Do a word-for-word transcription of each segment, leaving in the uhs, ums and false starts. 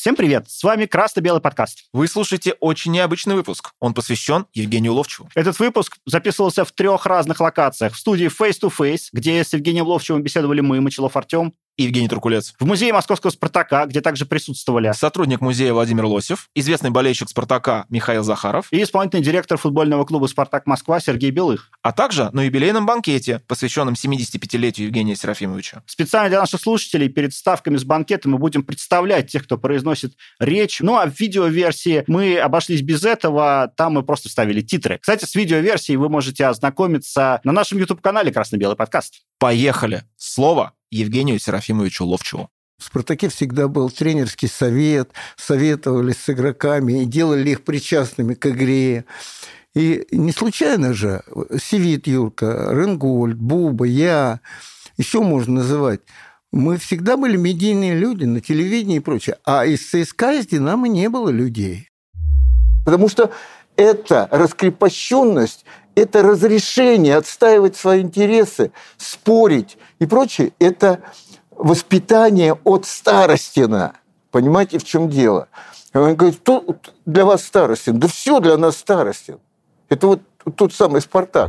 Всем привет! С вами Красно-Белый подкаст. Вы слушаете очень необычный выпуск. Он посвящен Евгению Ловчеву. Этот выпуск записывался в трех разных локациях. В студии Face to Face, где с Евгением Ловчевым беседовали мы, Мочилов Артем, И Евгений Туркулец. в музее Московского «Спартака», где также присутствовали Сотрудник музея Владимир Лосев, известный болельщик «Спартака» Михаил Захаров и исполнительный директор футбольного клуба «Спартак Москва» Сергей Белых. а также на юбилейном банкете, посвященном семидесятипятилетию Евгения Серафимовича. Специально для наших слушателей перед ставками с банкета мы будем представлять тех, кто произносит речь. Ну а в видеоверсии мы обошлись без этого, там мы просто вставили титры. Кстати, с видеоверсией вы можете ознакомиться на нашем YouTube-канале «Красно-Белый подкаст». Поехали! Слово Евгению Серафимовичу Ловчеву. В «Спартаке» всегда был тренерский совет, советовались с игроками и делали их причастными к игре. И не случайно же Севит Юрка, Ренгольд, Буба, я, еще можно называть. Мы всегда были медийные люди на телевидении и прочее. А из ЦСКА, из «Динамо» не было людей. Потому что это раскрепощенность, это разрешение отстаивать свои интересы, спорить и прочее, это воспитание от Старостина. Понимаете, в чем дело? Он говорит, что для вас Старостин? Да все для нас Старостин. Это вот тот самый «Спартак».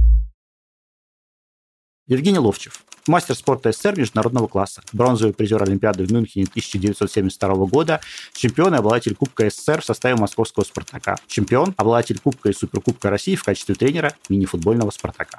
Евгений Ловчев. Мастер спорта СССР международного класса, бронзовый призер Олимпиады в Мюнхене тысяча девятьсот семьдесят второго года, чемпион и обладатель Кубка СССР в составе московского «Спартака», чемпион, обладатель Кубка и Суперкубка России в качестве тренера мини-футбольного «Спартака».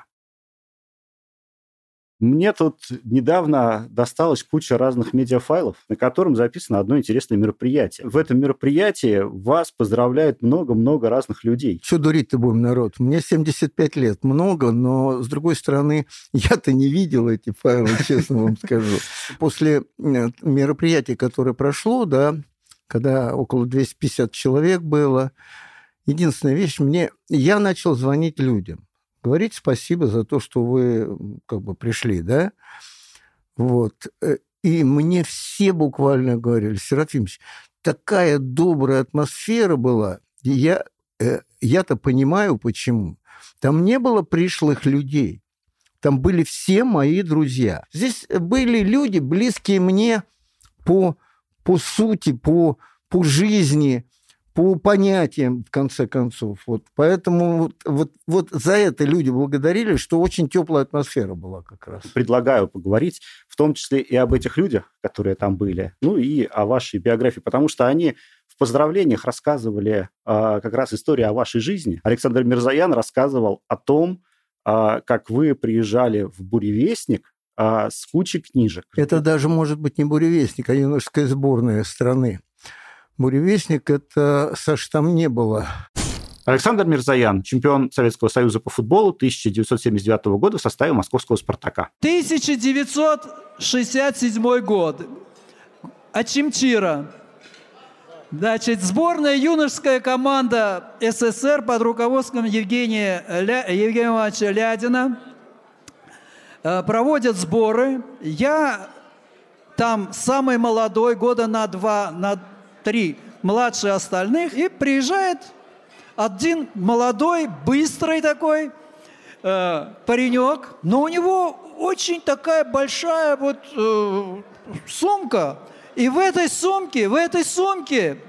Мне тут недавно досталась куча разных медиафайлов, на котором записано одно интересное мероприятие. В этом мероприятии вас поздравляет много-много разных людей. Что дурить-то будем, народ? Мне семьдесят пять лет. Много, но, с другой стороны, я-то не видел эти файлы, честно вам скажу. После мероприятия, которое прошло, да, когда около двести пятьдесят человек было, единственная вещь, мне я начал звонить людям. Говорить спасибо за то, что вы как бы пришли, да? Вот. И мне все буквально говорили, Серафимович, такая добрая атмосфера была. И я, я-то понимаю, почему. Там не было пришлых людей. Там были все мои друзья. Здесь были люди, близкие мне по, по сути, по, по жизни, по понятиям, в конце концов. Вот. Поэтому вот, вот, вот за это люди благодарили, что очень теплая атмосфера была как раз. Предлагаю поговорить в том числе и об этих людях, которые там были, ну и о вашей биографии, потому что они в поздравлениях рассказывали а, как раз историю о вашей жизни. Александр Мирзоян рассказывал о том, а, как вы приезжали в «Буревестник» а, с кучей книжек. Это даже может быть не «Буревестник», а юношеская сборная страны. «Буревестник» — это, Саш, там не было. Александр Мирзоян, чемпион Советского Союза по футболу тысяча девятьсот семьдесят девятого года в составе московского «Спартака». тысяча девятьсот шестьдесят седьмой год. Ачимчира. Значит, сборная юношеская команда СССР под руководством Евгения, Ля... Евгения Ивановича Лядина проводят сборы. Я там самый молодой, года на два, на три младше остальных. И приезжает один молодой, быстрый такой э, паренек. Но у него очень такая большая вот э, сумка. И в этой сумке, в этой сумке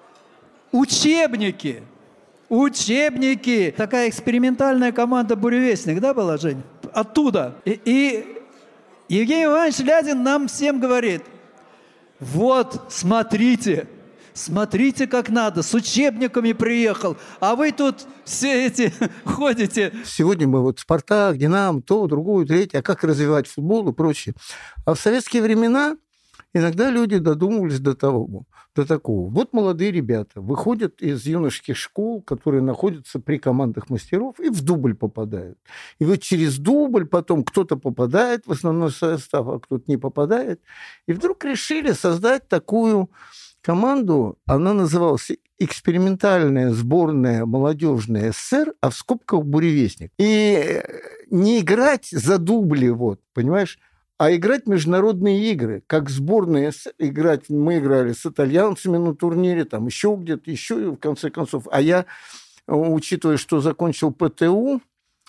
учебники. Учебники. Такая экспериментальная команда «Буревестник», да, была, Жень? Оттуда. И, и Евгений Иванович Лядин нам всем говорит, вот, смотрите, смотрите, как надо, с учебниками приехал, а вы тут все эти ходите. Сегодня мы вот «Спартак», «Динамо», то, другую, третье, а как развивать футбол и прочее. А в советские времена иногда люди додумывались до того, до такого. Вот молодые ребята выходят из юношеских школ, которые находятся при командах мастеров, и в дубль попадают. И вот через дубль потом кто-то попадает в основной состав, а кто-то не попадает. И вдруг решили создать такую команду, она называлась «Экспериментальная сборная молодежная СССР», а в скобках «Буревестник». И не играть за дубли, вот, понимаешь, а играть в международные игры. Как сборная играть, мы играли с итальянцами на турнире, там еще где-то, еще, в конце концов. А я, учитывая, что закончил ПТУ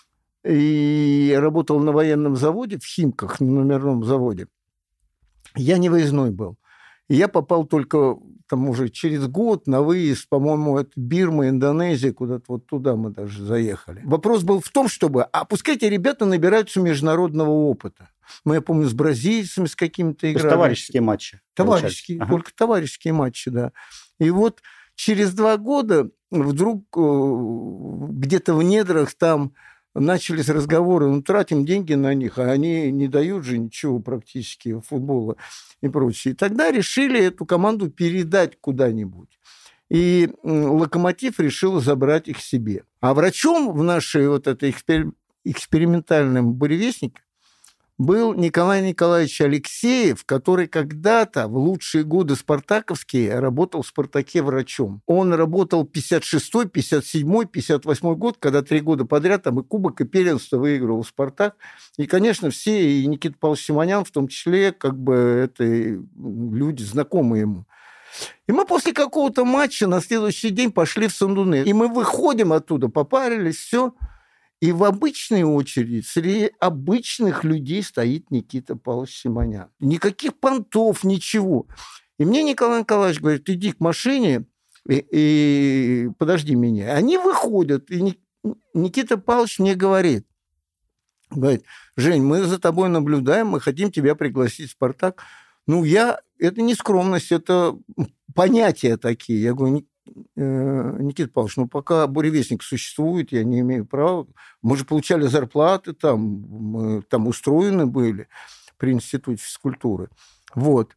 и работал на военном заводе, в Химках, на номерном заводе, я не выездной был. И я попал только там уже через год на выезд, по-моему, это Бирма, Индонезия, куда-то вот туда мы даже заехали. Вопрос был в том, чтобы, а пускай эти ребята набираются международного опыта. Мы, я помню, с бразильцами с какими-то играми. То есть товарищеские матчи. Товарищеские, ага. Только товарищеские матчи, да. И вот через два года вдруг где-то в недрах там начались разговоры, ну, тратим деньги на них, а они не дают же ничего практически футбола и прочее. И тогда решили эту команду передать куда-нибудь. И «Локомотив» решил забрать их себе. А врачом в нашей вот этой экспер... экспериментальном буревестнике был Николай Николаевич Алексеев, который когда-то в лучшие годы спартаковские работал в «Спартаке» врачом. Он работал пятьдесят шестой, пятьдесят седьмой, пятьдесят восьмой год, когда три года подряд там и кубок, и первенство выигрывал «Спартак». И, конечно, все, и Никита Павлович Симонян в том числе, как бы это люди, знакомые ему. И мы после какого-то матча на следующий день пошли в Сандуны. И мы выходим оттуда, попарились, все. И в обычной очереди среди обычных людей стоит Никита Павлович Симонян. Никаких понтов, ничего. И мне Николай Николаевич говорит, иди к машине и, и подожди меня. Они выходят, и Никита Павлович мне говорит, говорит, Жень, мы за тобой наблюдаем, мы хотим тебя пригласить в «Спартак». Ну, я... Это не скромность, это понятия такие. Я говорю, Никита Павлович, ну, пока буревестник существует, я не имею права. Мы же получали зарплаты там, мы там устроены были при Институте физкультуры. Вот.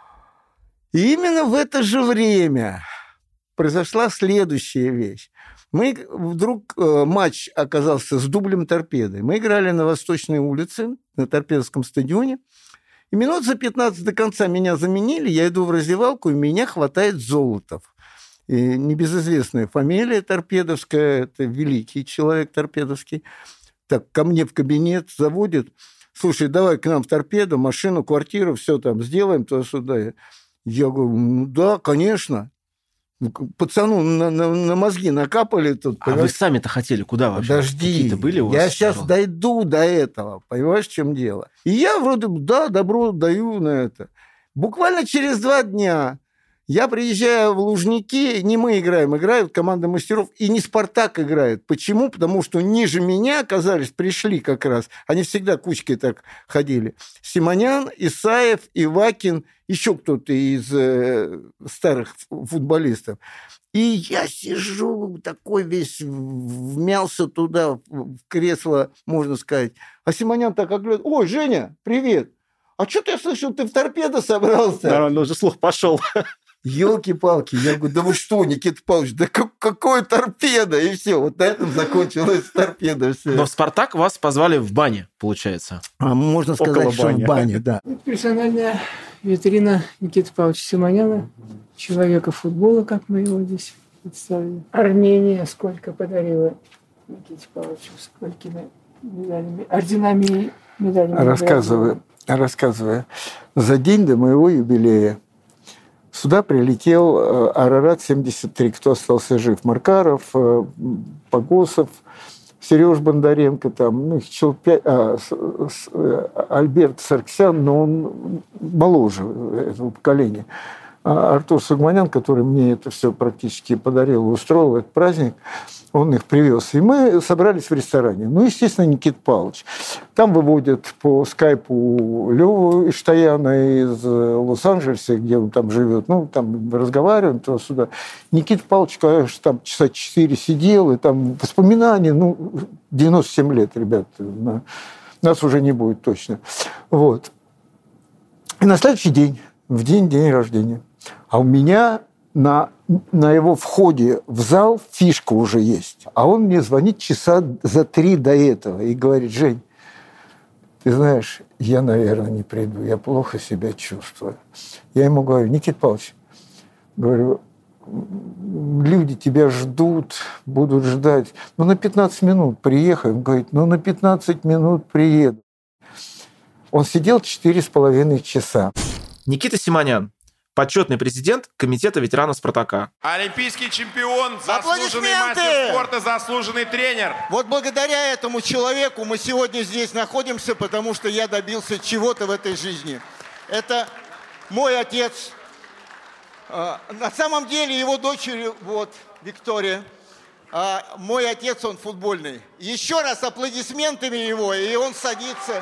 И именно в это же время произошла следующая вещь. Мы вдруг матч оказался с дублем «Торпедой». Мы играли на Восточной улице, на Торпедовском стадионе. И минут за пятнадцать до конца меня заменили, я иду в раздевалку, и меня хватает Золотов. И небезызвестная фамилия Торпедовская, это великий человек Торпедовский. Так, ко мне в кабинет заводит, слушай, давай к нам в «Торпедо», машину, квартиру, все там сделаем туда-сюда. Я говорю, ну да, конечно. Пацану на, на, на мозги накапали тут. А понимаешь? Вы сами-то хотели куда вообще? Подожди, какие-то были у вас? Я сейчас пожалуйста? дойду до этого, понимаешь, в чем дело? И я вроде бы, да, добро даю на это. Буквально через два дня я приезжаю в Лужники, не мы играем, играют команда мастеров, и не «Спартак» играет. Почему? Потому что ниже меня оказались, пришли как раз, они всегда кучкой так ходили. Симонян, Исаев, Ивакин, еще кто-то из э, старых футболистов. И я сижу такой весь, вмялся туда, в кресло, можно сказать. А Симонян так оглядывает, ой, Женя, привет. А что ты, я слышал, ты в «Торпедо» собрался? Да, ну уже слух пошел. Елки-палки. Я говорю, да вы что, Никита Павлович, да какое «Торпедо»? И все, вот на этом закончилось «Торпедо». Все. Но в «Спартак» вас позвали в бане, получается. А можно сказать, около что бани. В бане, да. Персональная витрина Никиты Павловича Симоняна, человека футбола, как мы его здесь представили. Армения сколько подарила Никите Павловичу, сколькими медалями, орденами, медалями. Рассказываю, рассказываю. За день до моего юбилея сюда прилетел Арарат семьдесят три, кто остался жив. Маркаров, Погосов, Сереж Бондаренко, там, ну, человек пять, а, с, с, Альберт Сарксян, но он моложе этого поколения. А Артур Сугманян, который мне это все практически подарил, устроил этот праздник, он их привез. И мы собрались в ресторане. Ну, естественно, Никита Павлович. Там выводят по скайпу Леву Иштаяна из Лос-Анджелеса, где он там живет. Ну, там разговариваем туда-сюда. Никита Павлович, конечно, там часа четыре сидел, и там воспоминания, ну, девяносто семь лет, ребят, нас уже не будет точно. Вот. И на следующий день, в день, день рождения, а у меня на, на его входе в зал фишка уже есть. А он мне звонит часа за три до этого и говорит, Жень, ты знаешь, я, наверное, не приду, я плохо себя чувствую. Я ему говорю, Никита Павлович, говорю, люди тебя ждут, будут ждать. Ну, на пятнадцать минут приехай. Он говорит, ну, на пятнадцать минут приеду. Он сидел четыре с половиной часа. Никита Симонян, почетный президент комитета ветеранов «Спартака». Олимпийский чемпион, заслуженный мастер спорта, заслуженный тренер. Вот благодаря этому человеку мы сегодня здесь находимся, потому что я добился чего-то в этой жизни. Это мой отец, На самом деле его дочери, вот, Виктория, мой отец, он футбольный. Еще раз аплодисментами его, и он садится.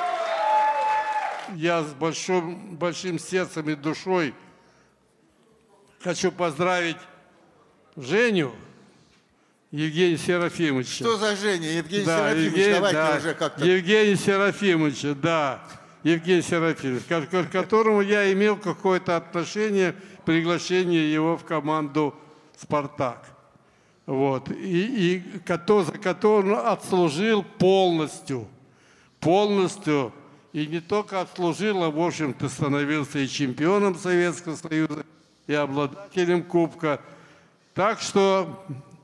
Я с большим, большим сердцем и душой хочу поздравить Женю Евгения Серафимовича. Что за Женя? Евгений да, Серафимович, Евгений, давайте да, уже как-то. Евгений Серафимович, да. Евгений Серафимович, к которому я имел какое-то отношение, приглашение его в команду «Спартак». Вот. И, и за которым он отслужил полностью. Полностью. И не только отслужил, а, в общем-то, становился и чемпионом Советского Союза, и обладателем кубка. Так что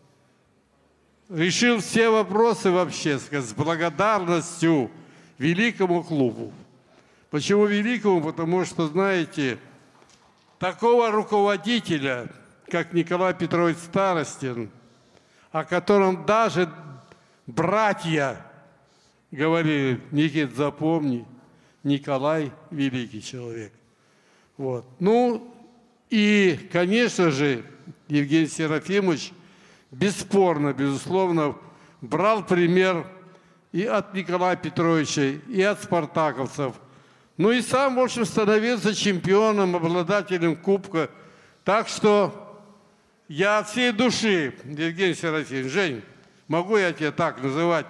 решил все вопросы вообще, сказать, с благодарностью великому клубу. Почему великому? Потому что, знаете, такого руководителя, как Николай Петрович Старостин, о котором даже братья говорили: Никит, запомни, Николай великий человек. Вот. Ну и, конечно же, Евгений Серафимович бесспорно, безусловно, брал пример и от Николая Петровича, и от спартаковцев. Ну и сам, в общем, становился чемпионом, обладателем кубка. Так что я от всей души, Евгений Серафимович, Жень, могу я тебя так называть?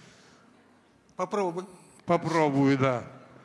Попробуй. Попробую, да.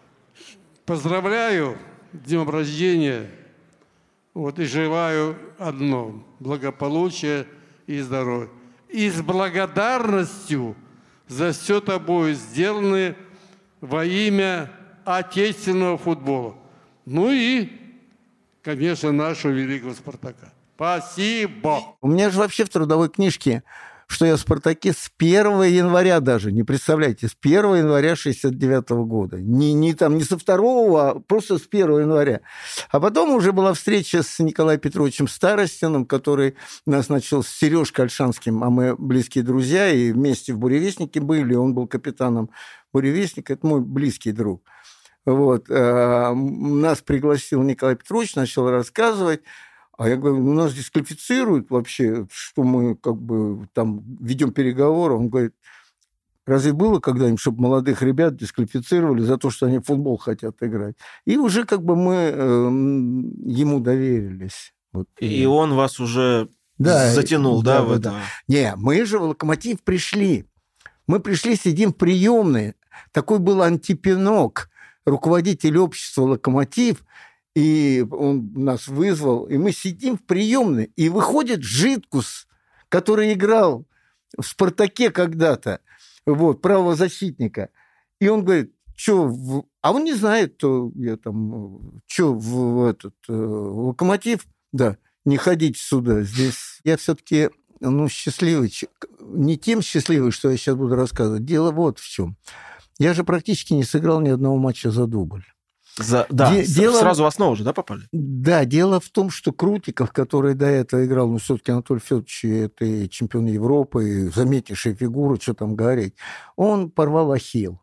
Поздравляю с днем рождения. Вот и желаю одно – благополучия и здоровья. И с благодарностью за все тобой сделанное во имя отечественного футбола. Ну и, конечно, нашего великого «Спартака». Спасибо. У меня же вообще в трудовой книжке, что я в «Спартаке» с первого января даже, не представляете, с первого января шестьдесят девятого года. Не, не, там, не со второго, а просто с первого января. А потом уже была встреча с Николаем Петровичем Старостиным, который нас начал с Сережкой Ольшанским, а мы близкие друзья, и вместе в «Буревестнике» были, он был капитаном «Буревестника», это мой близкий друг. Вот. Нас пригласил Николай Петрович, начал рассказывать. А я говорю, ну, нас дисквалифицируют вообще, что мы как бы там ведем переговоры. Он говорит, разве было когда-нибудь, чтобы молодых ребят дисквалифицировали за то, что они в футбол хотят играть? И уже как бы мы э, ему доверились. Вот. И он вас уже да, затянул, да, да, в да, это? Да. Не, мы же в «Локомотив» пришли. Мы пришли, сидим в приемной. Такой был Антипинок, руководитель общества «Локомотив», и он нас вызвал, и мы сидим в приемной, и выходит Житкус, который играл в «Спартаке» когда-то, вот, правозащитника, и он говорит, что, в... а он не знает, то я там, что в этот в «Локомотив», да, не ходите сюда, здесь я все-таки, ну, счастливый, не тем счастливый, что я сейчас буду рассказывать, дело вот в чем. Я же практически не сыграл ни одного матча за дубль. За, да, Де- дело, сразу в основу же, да, попали? Да, дело в том, что Крутиков, который до этого играл, ну, все-таки Анатолий Федорович, это и чемпион Европы, и заметнейшая фигура, что там говорить, он порвал ахилл.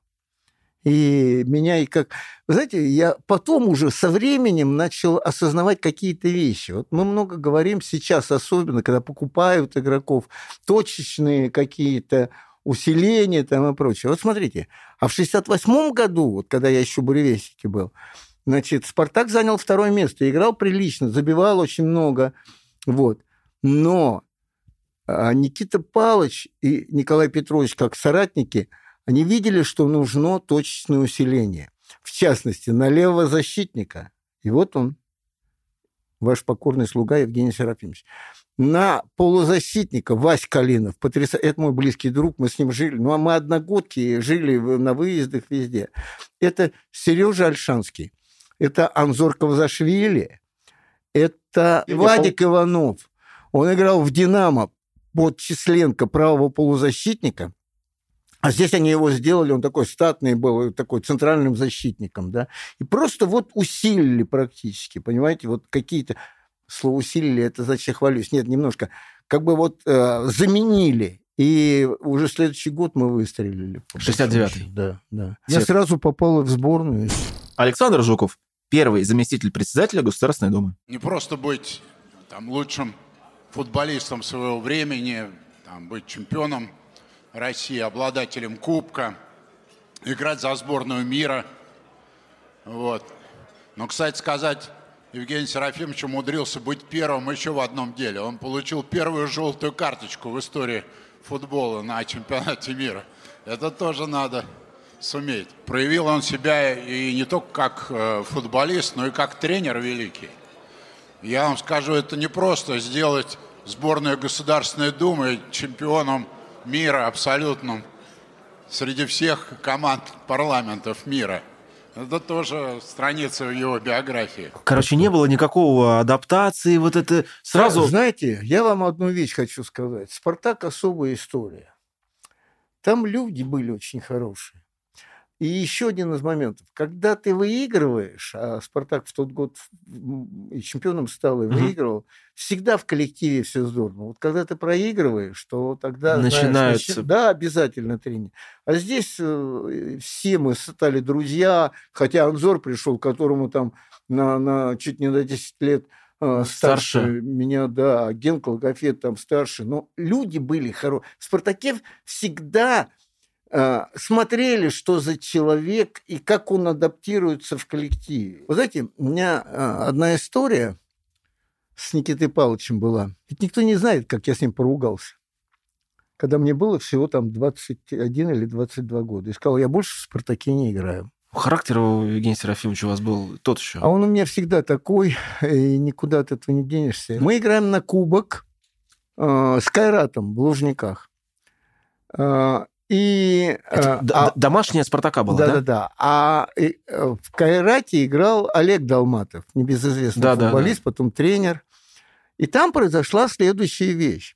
И меня и как... Вы знаете, я потом уже со временем начал осознавать какие-то вещи. Вот мы много говорим сейчас, особенно, когда покупают игроков, точечные какие-то усиление там и прочее. Вот смотрите, а в шестьдесят восьмом году, вот когда я еще в «Буревестнике» был, значит, «Спартак» занял второе место, играл прилично, забивал очень много, вот. Но Никита Павлович и Николай Петрович, как соратники, они видели, что нужно точечное усиление. В частности, на левого защитника. И вот он, ваш покорный слуга Евгений Серафимович. На полузащитника Вась Калинов, потрясающий, это мой близкий друг, мы с ним жили, ну, а мы одногодки, жили на выездах везде. Это Сережа Ольшанский, это Анзор Кавзашвили, это и Вадик пол... Иванов. Он играл в «Динамо» под Численко, правого полузащитника, а здесь они его сделали, он такой статный был, такой центральным защитником, да, и просто вот усилили практически, понимаете, вот какие-то... Слово «усилили» — это значит, я хвалюсь. Нет, немножко. Как бы вот э, заменили. И уже следующий год мы выстрелили. шестьдесят девятый. Да, да. Я сразу попал в сборную. Александр Жуков, первый заместитель председателя Государственной Думы. Не просто быть там, лучшим футболистом своего времени, там, быть чемпионом России, обладателем кубка, играть за сборную мира. Вот. Но, кстати сказать, Евгений Серафимович умудрился быть первым еще в одном деле. Он получил первую желтую карточку в истории футбола на чемпионате мира. Это тоже надо суметь. Проявил он себя и не только как футболист, но и как тренер великий. Я вам скажу, это не просто сделать сборную Государственной Думы чемпионом мира абсолютным среди всех команд парламентов мира. Это тоже страница в его биографии. Короче, не было никакого адаптации, вот это сразу... Знаете, я вам одну вещь хочу сказать. «Спартак» — особая история. Там люди были очень хорошие. И еще один из моментов. Когда ты выигрываешь, а «Спартак» в тот год и чемпионом стал, и выигрывал, mm-hmm. всегда в коллективе все здорово. Вот когда ты проигрываешь, то тогда... Начинается... Знаешь, да, обязательно тренер. А здесь э, все мы стали друзья, хотя Анзор пришел, которому там на, на чуть не на десять лет э, старше, старше меня, да, Генка Логофет там старше. Но люди были хорошие. В «Спартаке» всегда... смотрели, что за человек и как он адаптируется в коллективе. Вы знаете, у меня одна история с Никитой Павловичем была. Ведь никто не знает, как я с ним поругался. Когда мне было всего там двадцать один или двадцать два года. И сказал, я больше в «Спартаке» не играю. Характер у Евгения Серафимовича у вас был тот еще. А он у меня всегда такой, и никуда от этого не денешься. Мы играем на кубок э, с Кайратом в Лужниках. Э, И, Это а, домашняя «Спартака» была, да? Да-да-да. А и, в Кайрате играл Олег Долматов, небезызвестный да, футболист, да, да. потом тренер. И там произошла следующая вещь.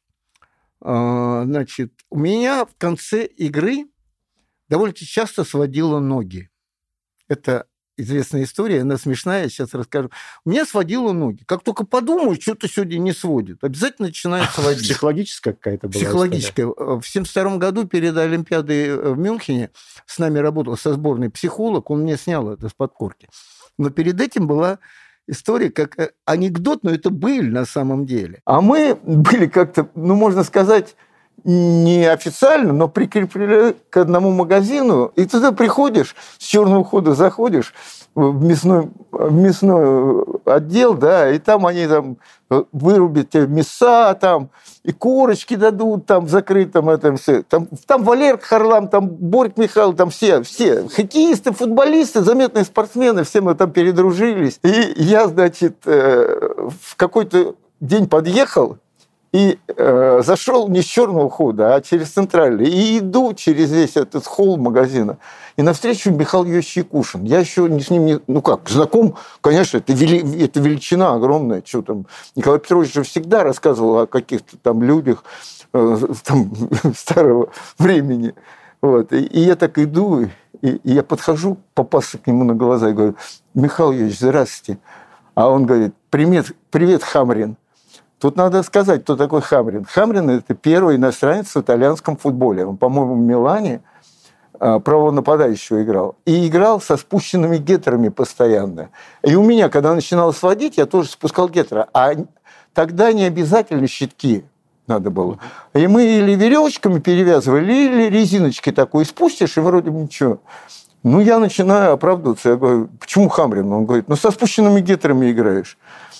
Значит, у меня в конце игры довольно часто сводило ноги. Это известная история, она смешная, я сейчас расскажу. У меня сводило ноги. Как только подумаю, что-то сегодня не сводит, обязательно начинает сводить. Психологическая какая-то была Психологическая. История. В семьдесят втором году перед Олимпиадой в Мюнхене с нами работал со сборной психолог, он мне снял это с подкорки. Но перед этим была история как анекдот, но это быль на самом деле. А мы были как-то, ну, можно сказать, неофициально, но прикреплены к одному магазину, и туда приходишь, с черного хода заходишь в мясной, в мясной отдел, да, и там они там вырубят тебе мяса, там, и корочки дадут там в закрытом этом все. Там, там Валерка Харлам, там Борик Михаил, там все, все хоккеисты, футболисты, заметные спортсмены, все мы там передружились. И я, значит, в какой-то день подъехал, и э, зашел не с черного хода, а через центральный. И иду через весь этот холл магазина. И навстречу Михаил Юрьевич Якушин. Я еще с ним не... Ну как, знаком, конечно, это, вели, это величина огромная. Что там. Николай Петрович же всегда рассказывал о каких-то там людях э, там, старого времени. Вот. И, и я так иду, и, и я подхожу, попасться к нему на глаза и говорю, Михаил Юрьевич, здравствуйте. А он говорит, привет, привет, Хамрин. Тут надо сказать, кто такой Хамрин. Хамрин – это первый иностранец в итальянском футболе. Он, по-моему, в Милане правого нападающего играл. И играл со спущенными гетерами постоянно. И у меня, когда начинал сводить, я тоже спускал гетера. А тогда не обязательно щитки надо было. И мы или веревочками перевязывали, или резиночкой такой спустишь, и вроде бы ничего. Ну, я начинаю оправдываться. Я говорю, почему Хамрин? Он говорит, ну, со спущенными гетерами играешь.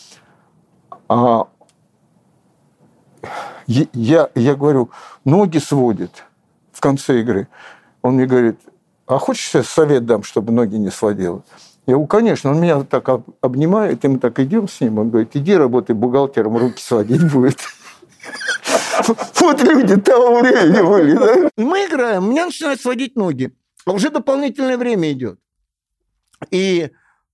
А Я, я говорю, ноги сводит в конце игры. Он мне говорит, а хочешь, я совет дам, чтобы ноги не сводило? Я говорю, конечно. Он меня так обнимает, и мы так идем с ним. Он говорит, иди работай бухгалтером, руки сводить будет. Вот люди того времени были, да? Мы играем, у меня начинают сводить ноги. А уже дополнительное время идет. И...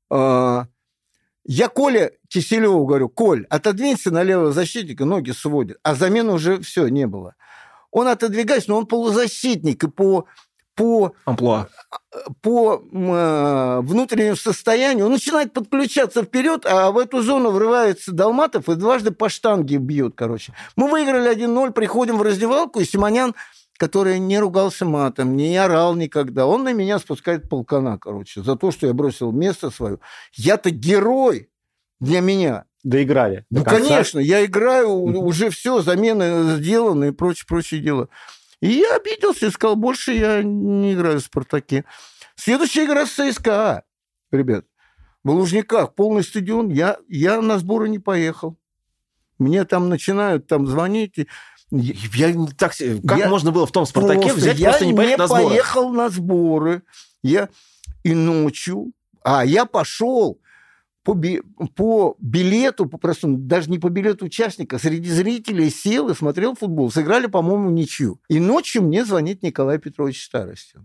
Я Коле Киселеву говорю, Коль, отодвинься на левого защитника, ноги сводит. А замены уже все, не было. Он отодвигается, но он полузащитник. И по, по, Амплуа. по э, внутреннему состоянию он начинает подключаться вперед, а в эту зону врывается Долматов и дважды по штанге бьет, короче. Мы выиграли один ноль, приходим в раздевалку, и Симонян который не ругался матом, не орал никогда. Он на меня спускает полкана, короче, за то, что я бросил место свое. Я-то герой для меня. Доиграли. Ну, до конца. Конечно, я играю, mm-hmm. уже все, замены сделаны и прочее, прочее дело. И я обиделся и сказал, больше я не играю в «Спартаке». Следующая игра с ЦСКА, ребят. В Лужниках полный стадион. Я, я на сборы не поехал. Мне там начинают там звонить. Я, я, так, как я, можно было в том «Спартаке» просто, взять, просто не поехать на сборы? Я не поехал на сборы. Я и ночью... А, я пошел... По, би, по билету, по простому, даже не по билету участника, среди зрителей сел и смотрел футбол. Сыграли, по-моему, ничью. И ночью мне звонит Николай Петрович Старостин.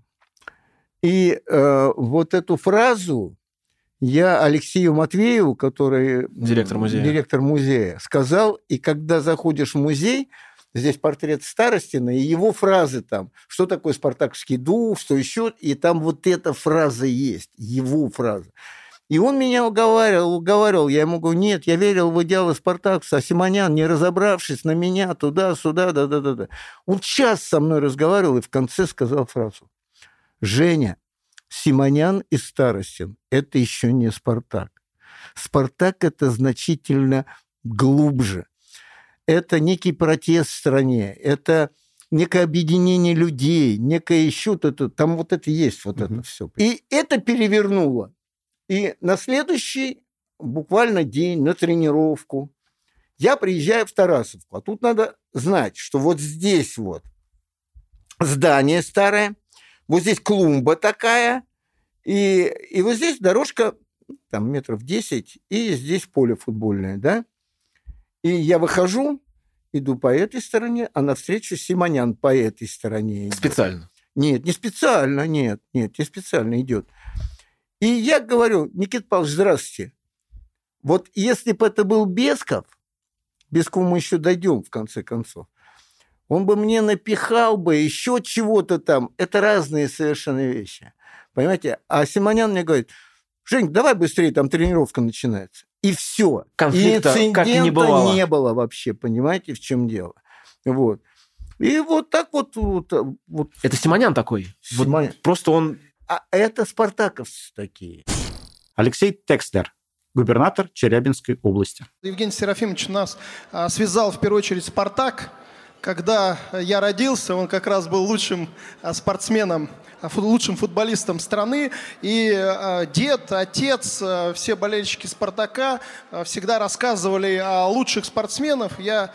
И э, вот эту фразу я Алексею Матвееву, который директор музея. директор музея, сказал, и когда заходишь в музей, здесь портрет Старостина, и его фразы там, что такое спартаковский дух, что еще, и там вот эта фраза есть, его фраза. И он меня уговаривал, уговаривал. Я ему говорю, нет, я верил в идеалы Спартакуса, а Симонян, не разобравшись на меня, туда-сюда, да-да-да. Он час со мной разговаривал и в конце сказал фразу. Женя, Симонян и Старостин – это еще не Спартак. Спартак – это значительно глубже. Это некий протест в стране, это некое объединение людей, некое еще, там вот это есть, вот mm-hmm. это все. И это перевернуло. И на следующий буквально день на тренировку я приезжаю в Тарасовку. А тут надо знать, что вот здесь вот здание старое, вот здесь клумба такая, и, и вот здесь дорожка там метров десять, и здесь поле футбольное, да? И я выхожу, иду по этой стороне, а навстречу Симонян по этой стороне идет. Специально? Нет, не специально, нет, нет, не специально идет. И я говорю, Никита Павлович, здравствуйте. Вот если бы это был Бесков, Бескову мы еще дойдем в конце концов, он бы мне напихал бы еще чего-то там. Это разные совершенно вещи. Понимаете? А Симонян мне говорит, Жень, давай быстрее, там тренировка начинается. И все. Конфликта как и не бывало. не было вообще, понимаете, в чем дело. Вот. И вот так вот... вот, вот. Это Симонян такой? Симонян. Вот просто он... А это спартаковцы такие. Алексей Текслер, губернатор Челябинской области. Евгений Серафимович нас а, связал в первую очередь «Спартак». Когда я родился, он как раз был лучшим а, спортсменом, а, фут, лучшим футболистом страны. И а, дед, отец, а, все болельщики «Спартака» а, всегда рассказывали о лучших спортсменах. Я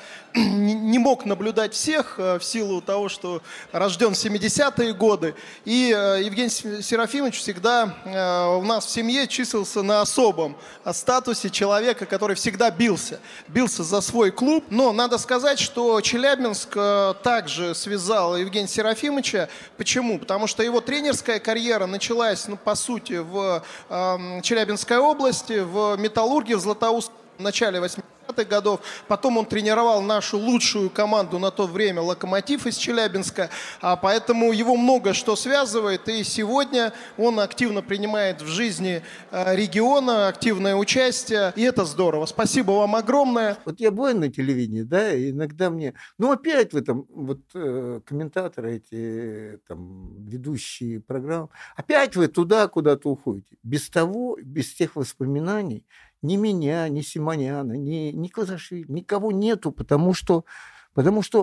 не мог наблюдать всех в силу того, что рожден в семидесятые годы. И Евгений Серафимович всегда у нас в семье числился на особом статусе человека, который всегда бился. Бился за свой клуб. Но надо сказать, что Челябинск также связал Евгения Серафимовича. Почему? Потому что его тренерская карьера началась, ну, по сути, в э, Челябинской области, в «Металлурге», в Златоустской в начале восьмидесятых годов. Потом он тренировал нашу лучшую команду на то время «Локомотив» из Челябинска. А поэтому его много что связывает. И сегодня он активно принимает в жизни региона, активное участие. И это здорово. Спасибо вам огромное. Вот я бываю на телевидении, да, и иногда мне... Ну, опять вы там, вот э, комментаторы эти, там, ведущие программ, опять вы туда куда-то уходите. Без того, без тех воспоминаний ни меня, ни Симоняна, ни, ни Клазашвили, никого нету, потому что, потому что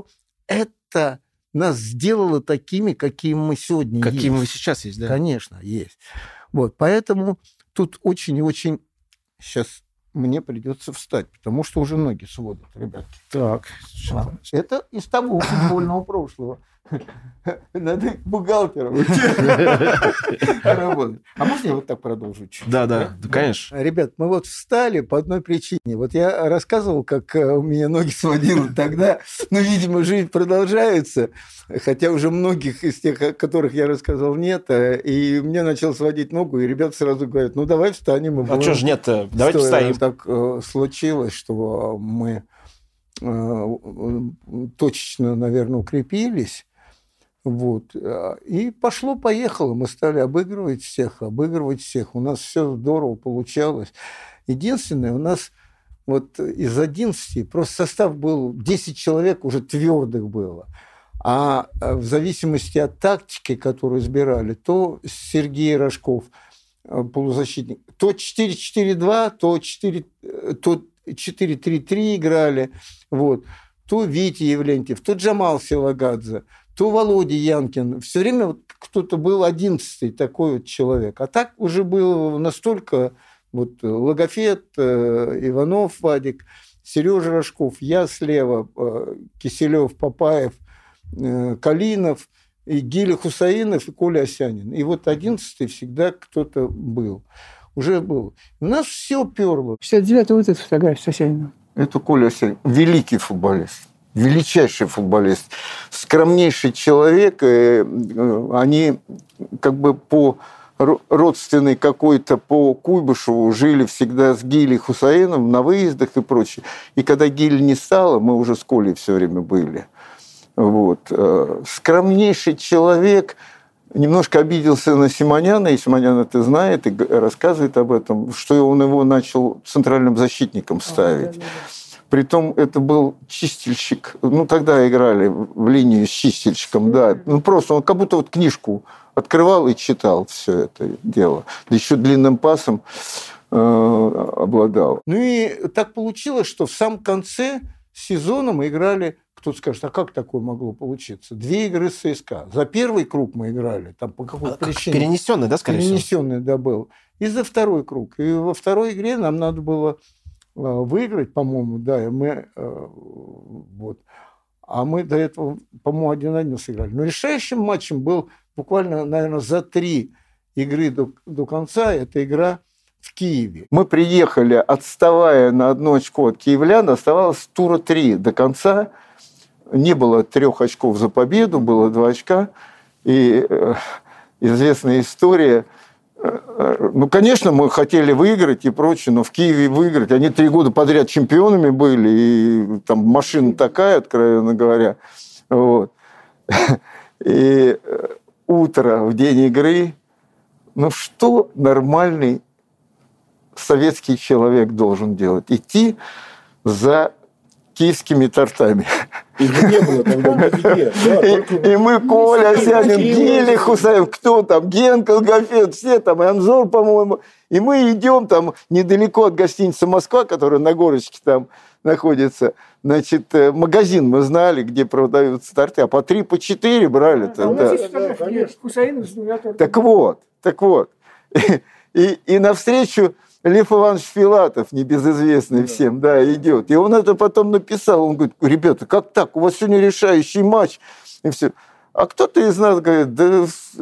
это нас сделало такими, какими мы сегодня какими есть. мы сейчас есть, да? Конечно, есть. Вот, поэтому тут очень и очень... Сейчас мне придется встать, потому что уже ноги сводят, ребят. Так. Это из того футбольного прошлого. Надо бухгалтером работать. А можно я вот так продолжу? Да, да, конечно. Ребят, мы вот встали по одной причине. Вот я рассказывал, как у меня ноги сводило тогда. Но, видимо, жизнь продолжается. Хотя уже многих из тех, о которых я рассказал, нет. И мне начал сводить ногу, и ребята сразу говорят, ну, давай встанем. А что ж нет-то? Давайте встанем. Так случилось, что мы точечно, наверное, укрепились. Вот. И пошло-поехало. Мы стали обыгрывать всех, обыгрывать всех. У нас все здорово получалось. Единственное, у нас вот из одиннадцати просто состав был, десять человек уже твердых было. А в зависимости от тактики, которую избирали, то Сергей Рожков, полузащитник, то четыре четыре два, то четыре три три играли, вот, то Витя Евлентьев, то Джамал Силагадзе, то Володя Янкин. Все время вот кто-то был одиннадцатый такой вот человек. А так уже был настолько вот Логофет, Иванов Вадик, Сережа Рожков, я слева, Киселев, Папаев, Калинов, и Гиля Хусаинов, и Коля Осянин. И вот одиннадцатый всегда кто-то был. Уже был. У нас все перло. шестьдесят девятый вот эта фотография с Осяниным. Это Коля Осянин. Великий футболист. Величайший футболист. Скромнейший человек. Они как бы по родственной какой-то, по Куйбышеву жили всегда с Гилей Хусаином на выездах и прочее. И когда Гиль не стало, мы уже с Колей все время были. Вот. Скромнейший человек, немножко обиделся на Симоняна, и Симонян это знает и рассказывает об этом, что он его начал центральным защитником ставить. А, да, да, да. Притом это был чистильщик, ну тогда играли в линию с чистильщиком, да, ну просто он как будто вот книжку открывал и читал все это дело, да еще длинным пасом э, обладал. Ну и так получилось, что в самом конце сезона мы играли. Кто-то скажет, а как такое могло получиться? Две игры с ЦСКА. За первый круг мы играли, там по какой-то а, причине. Перенесенный, да, скорее Перенесенный, да, был. И за второй круг. И во второй игре нам надо было выиграть, по-моему, да, и мы вот. А мы до этого, по-моему, один-один сыграли. Но решающим матчем был буквально, наверное, за три игры до, до конца. Это игра в Киеве. Мы приехали, отставая на одно очко от киевлян, оставалось тура три до конца. Не было трех очков за победу, было два очка. И э, известная история. Э, ну, конечно, мы хотели выиграть и прочее, но в Киеве выиграть. Они три года подряд чемпионами были, и там машина такая, откровенно говоря. Вот. И утро в день игры. Ну, что нормальный советский человек должен делать? Идти за киевскими тортами. Их не было тогда нигде. Да, и, только... и мы, Коля, Осянин, Гили, Хусаев, кто там, Генка, Логофет, все там, и Анзор, по-моему. И мы идем там недалеко от гостиницы «Москва», которая на горочке там находится. Значит, магазин мы знали, где продаются торты, а по три, по четыре брали. Да, да. Да, так вот, так вот. И, и, и навстречу Лев Иванович Филатов, небезызвестный да. всем, да, идет. И он это потом написал. Он говорит, ребята, как так? У вас сегодня решающий матч. И все. А кто-то из нас говорит, да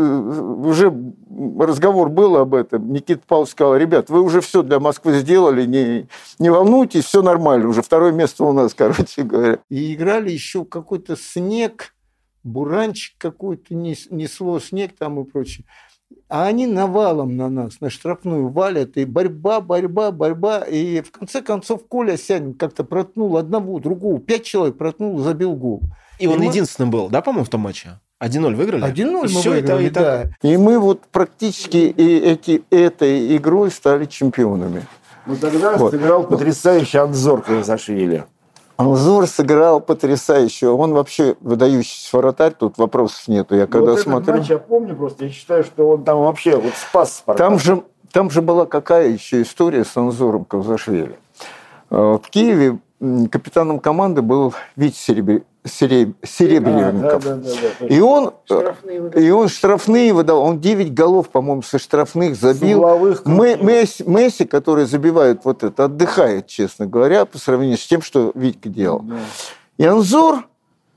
уже разговор был об этом. Никита Павлович сказал, ребят, вы уже все для Москвы сделали, не, не волнуйтесь, все нормально. Уже второе место у нас, короче говоря. И играли еще какой-то снег, буранчик какой-то несло, снег там и прочее. А они навалом на нас, на штрафную валят, и борьба, борьба, борьба. И в конце концов Коля Осянин как-то проткнул одного, другого. Пять человек проткнул, забил гол. И, и он мы... единственным был, да, по-моему, в том матче? один ноль выиграли? один ноль мы все выиграли, это, да. И, так... и мы вот практически и эти, этой игрой стали чемпионами. Ну тогда вот. сыграл потрясающий Анзор Квасашвили. Анзор сыграл потрясающе. Он вообще выдающийся вратарь, тут вопросов нету. Я когда вот смотрю... Этот матч я помню просто, я считаю, что он там вообще вот спас Спартак. Там же, там же была какая еще история с Анзором Квасашвили. В Киеве капитаном команды был Витя Серебр... Сереб... Серебренников. А, да, да, да, да. И, он, и он штрафные выдал. Он девять голов, по-моему, со штрафных забил. Мэ, Месси, Месси, который забивает вот это, отдыхает, честно говоря, по сравнению с тем, что Витька делал. Да. И Анзор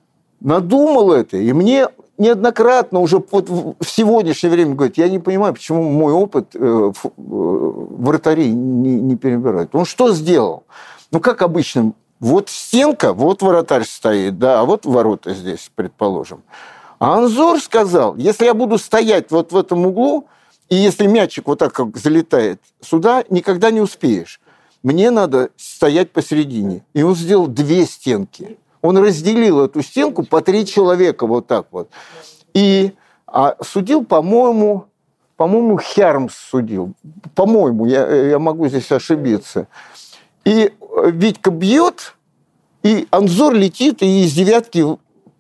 надумал это. И мне неоднократно уже вот в сегодняшнее время говорит, я не понимаю, почему мой опыт э, вратарей не, не перебирает. Он что сделал? Ну, как обычно, вот стенка, вот вратарь стоит, да, а вот ворота здесь, предположим. А Анзор сказал, если я буду стоять вот в этом углу, и если мячик вот так как залетает сюда, никогда не успеешь. Мне надо стоять посередине. И он сделал две стенки. Он разделил эту стенку по три человека вот так вот. И а судил, по-моему, по-моему, Хермс судил. По-моему, я, я могу здесь ошибиться. И Витька бьет, и Анзор летит, и из девятки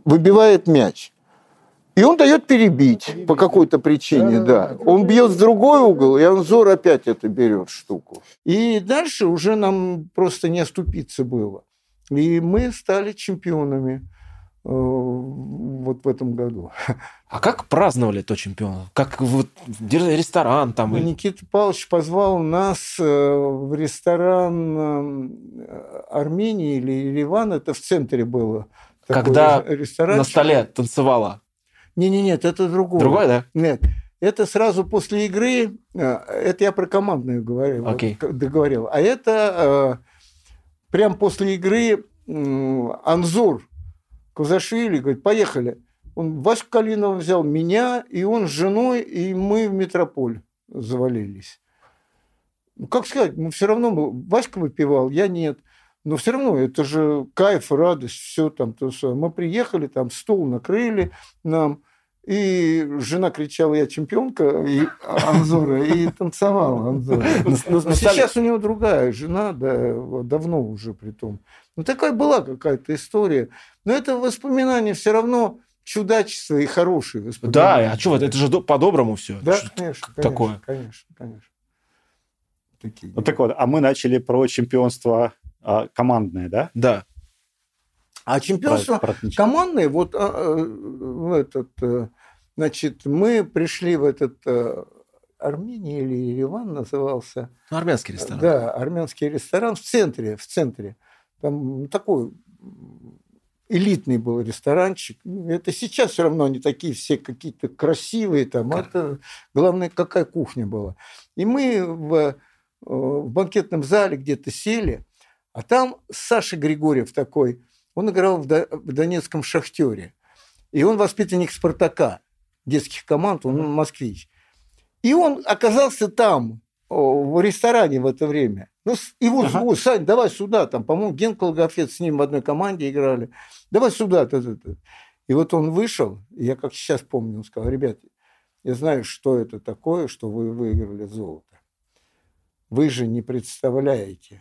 выбивает мяч. И он дает перебить по какой-то причине, да. Он бьет в другой угол, и Анзор опять это берет штуку. И дальше уже нам просто не оступиться было. И мы стали чемпионами э, вот в этом году. А как праздновали то чемпионство? Как вот ресторан там? Никита Павлович позвал нас в ресторан Армении или Ереван, это в центре было. Когда на столе танцевала? Не-не-нет, это другое. Другое, да? Нет. Это сразу после игры, это я про командную говорил, okay. договорил. А это прям после игры Анзор Кузашвили говорит, поехали. Он Ваську Калинова взял, меня, и он с женой, и мы в метрополь завалились. Ну, как сказать, ну, все равно Васька выпивал, я нет. Но все равно это же кайф, радость, все там. То, что мы приехали, там стол накрыли нам, и жена кричала, я чемпионка и Анзора, и танцевала Анзора. Но сейчас у него другая жена, да, давно уже при том. Ну, такая была какая-то история. Но это воспоминания все равно чудачество и хорошие воспоминания. Да, а что, это же по-доброму все. Да, конечно, конечно, такое? конечно, конечно. Такие. Вот так вот, а мы начали про чемпионство а, командное, да? Да. А чемпионство про, про командное, вот а, в этот, значит, мы пришли в этот Армения или Ереван назывался. Ну, армянский ресторан. Да, армянский ресторан в центре, в центре. Там такой элитный был ресторанчик. Это сейчас все равно они такие все какие-то красивые. Там. Это, главное, какая кухня была. И мы в, в банкетном зале где-то сели, а там Саша Григорьев такой, он играл в, До, в донецком «Шахтере». И он воспитанник «Спартака», детских команд, он москвич. И он оказался там, в ресторане в это время. Ну, его ага. зовут, Сань, давай сюда. Там, по-моему, Генка Логофет с ним в одной команде играли. Давай сюда. И вот он вышел, и я как сейчас помню, он сказал, ребята, я знаю, что это такое, что вы выиграли золото. Вы же не представляете,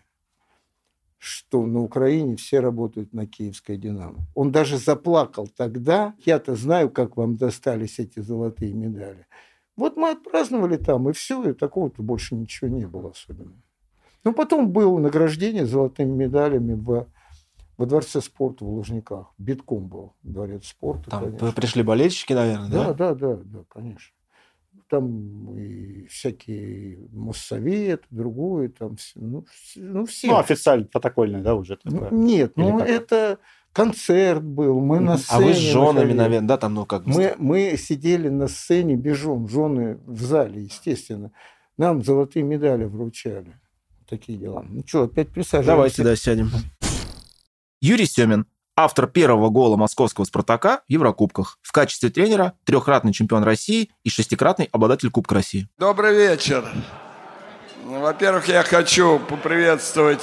что на Украине все работают на киевской «Динамо». Он даже заплакал тогда. Я-то знаю, как вам достались эти золотые медали. Вот мы отпраздновали там, и все, и такого-то больше ничего не было особенного. Ну, потом было награждение золотыми медалями в, во Дворце спорта в Лужниках. Битком был Дворец спорта. Там конечно. Пришли болельщики, наверное, да? Да, да, да, да, конечно. Там и всякие Моссовет, другое, там все. Ну, ну, все. Ну, официально, протокольное, да, уже такое? Нет, Или ну, это... Концерт был, мы на сцене. А вы с женами, находили. Наверное, да, там, ну как? Мы, мы сидели на сцене без жен, жены в зале, естественно. Нам золотые медали вручали. Такие дела. Ну что, опять присаживаемся? Давайте, да, сядем. Юрий Семин, автор первого гола московского «Спартака» в Еврокубках. В качестве тренера трехкратный чемпион России и шестикратный обладатель Кубка России. Добрый вечер. Во-первых, я хочу поприветствовать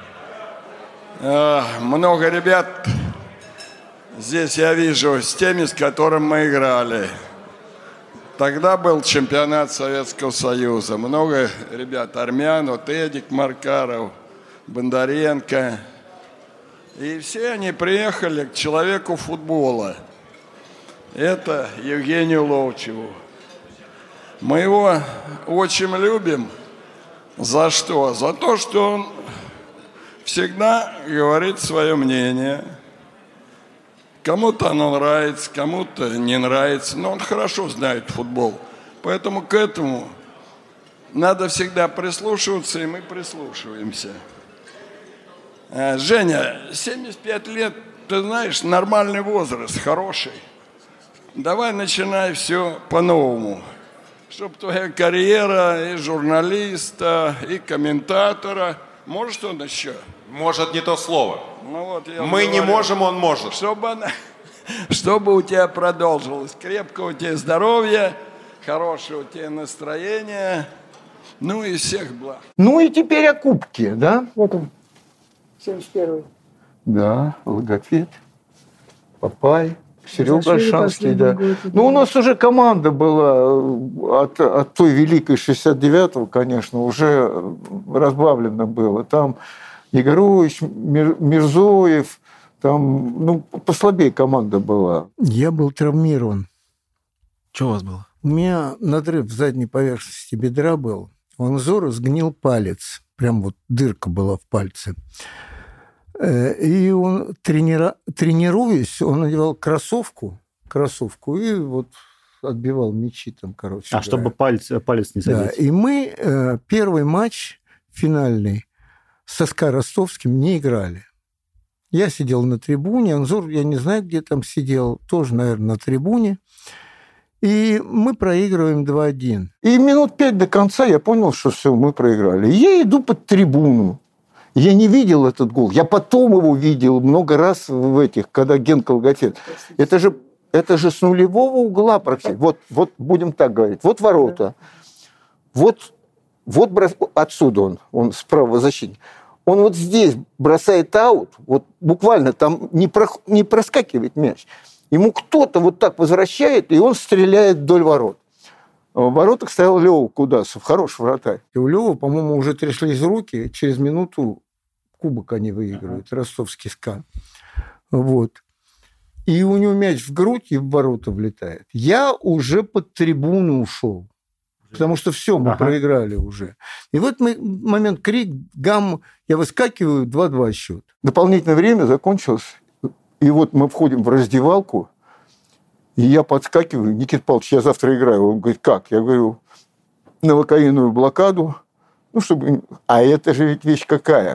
много ребят здесь я вижу с теми, с которыми мы играли. Тогда был чемпионат Советского Союза. Много ребят, армян, вот Эдик Маркаров, Бондаренко. И все они приехали к человеку футбола. Это Евгению Ловчеву. Мы его очень любим. За что? За то, что он всегда говорит свое мнение. Кому-то оно нравится, кому-то не нравится, но он хорошо знает футбол. Поэтому к этому надо всегда прислушиваться, и мы прислушиваемся. Женя, семьдесят пять лет, ты знаешь, нормальный возраст, хороший. Давай начинай все по-новому. Чтобы твоя карьера и журналиста, и комментатора... Может он еще? Может не то слово. Ну, вот Мы говорю, не можем, он может. Чтобы, она, чтобы у тебя продолжилось. Крепкого у тебя здоровья, хорошего у тебя настроения. Ну и всех благ. Ну и теперь о кубке, да? Вот он, семьдесят первый. Да, Логофет, Папай, Серега Ольшанский, да. Год, ну, у нас уже команда была от, от той великой шестьдесят девятого, конечно, уже разбавлено было. Там Егорович, Мир, Мирзоев, Там, ну, послабее команда была. Я был травмирован. Что у вас было? У меня надрыв в задней поверхности бедра был. У Анзора сгнил палец. Прям вот дырка была в пальце. И он, тренира... тренируясь, он надевал кроссовку, кроссовку и вот отбивал мячи там, короче. А, говоря. Чтобы палец, палец не задеть. Да. И мы первый матч финальный со СКА Ростовским не играли. Я сидел на трибуне, Анзор, я не знаю, где там сидел, тоже, наверное, на трибуне. И мы проигрываем два один. И минут пять до конца я понял, что все, мы проиграли. И я иду под трибуну. Я не видел этот гол. Я потом его видел много раз в этих, когда Генка Логофет. Это же, это же с нулевого угла практически. Вот, вот будем так говорить. Вот ворота. Вот, вот брос... отсюда он, он справа защитник. Он вот здесь бросает аут, вот буквально там не, про... не проскакивает мяч. Ему кто-то вот так возвращает, и он стреляет вдоль ворот. В воротах стоял Лёва Кудасов, хороший вратарь. И у Лёвы, по-моему, уже тряслись руки. Через минуту кубок они выигрывают, ага. Ростовский СКА. Вот. И у него мяч в грудь и в ворота влетает. Я уже под трибуну ушел. Потому что все, мы ага. проиграли уже. И в этот момент крик, гам, я выскакиваю, два-два счет. Дополнительное время закончилось. И вот мы входим в раздевалку, и я подскакиваю. Никита Павлович, я завтра играю. Он говорит, как? Я говорю, новокаинную блокаду. Ну, чтобы... А это же ведь вещь какая?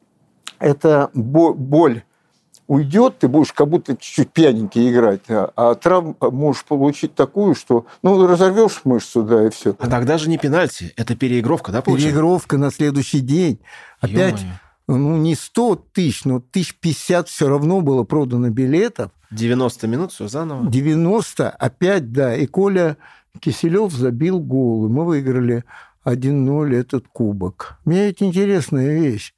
Это боль уйдет, ты будешь как будто чуть-чуть пьяненький играть, а, а травму можешь получить такую, что ну, разорвешь мышцу, да, и все. А тогда же не пенальти, это переигровка, да, получается? Переигровка на следующий день. Опять... Ё-моё. Ну, не сто тысяч, но тысяч пятьдесят все равно было продано билетов. девяносто минут, все заново? девяносто, опять, да. И Коля Киселев забил гол, и мы выиграли один ноль этот кубок. У меня ведь интересная вещь.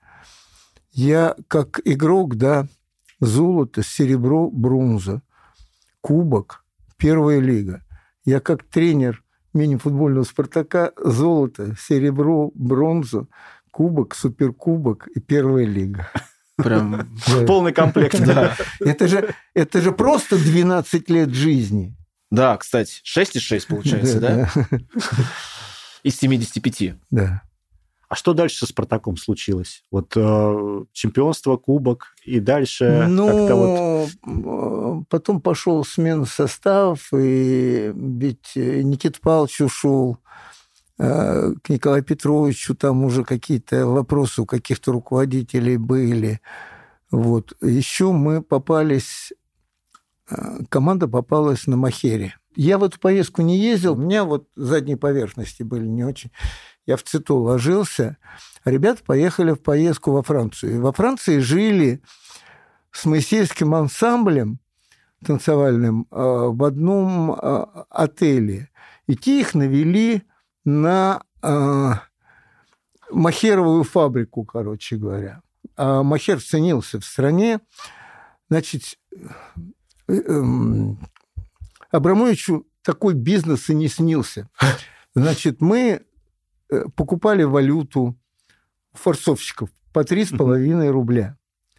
Я как игрок, да, золото, серебро, бронза, кубок, первая лига. Я как тренер мини-футбольного «Спартака» золото, серебро, бронза, кубок, суперкубок и первая лига. Прям полный комплект, да. Это же, это же просто двенадцать лет жизни. Да, кстати, шесть из шесть получается, да? Из семидесяти пяти. Да. А что дальше со «Спартаком» случилось? Вот э, чемпионство, кубок и дальше ну, как-то вот... Потом пошел смена составов, и ведь Никита Павлович ушел, к Николаю Петровичу там уже какие-то вопросы у каких-то руководителей были. Вот. Еще мы попались... Команда попалась на Махере. Я в эту поездку не ездил, у меня вот задние поверхности были не очень... Я в ЦИТО ложился, а ребята поехали в поездку во Францию. И во Франции жили с моисеевским ансамблем танцевальным в одном отеле. И те их навели на махеровую фабрику, короче говоря. А махер ценился в стране. Значит, Абрамовичу такой бизнес и не снился. Значит, мы... покупали валюту форцовщиков по три с половиной рубля.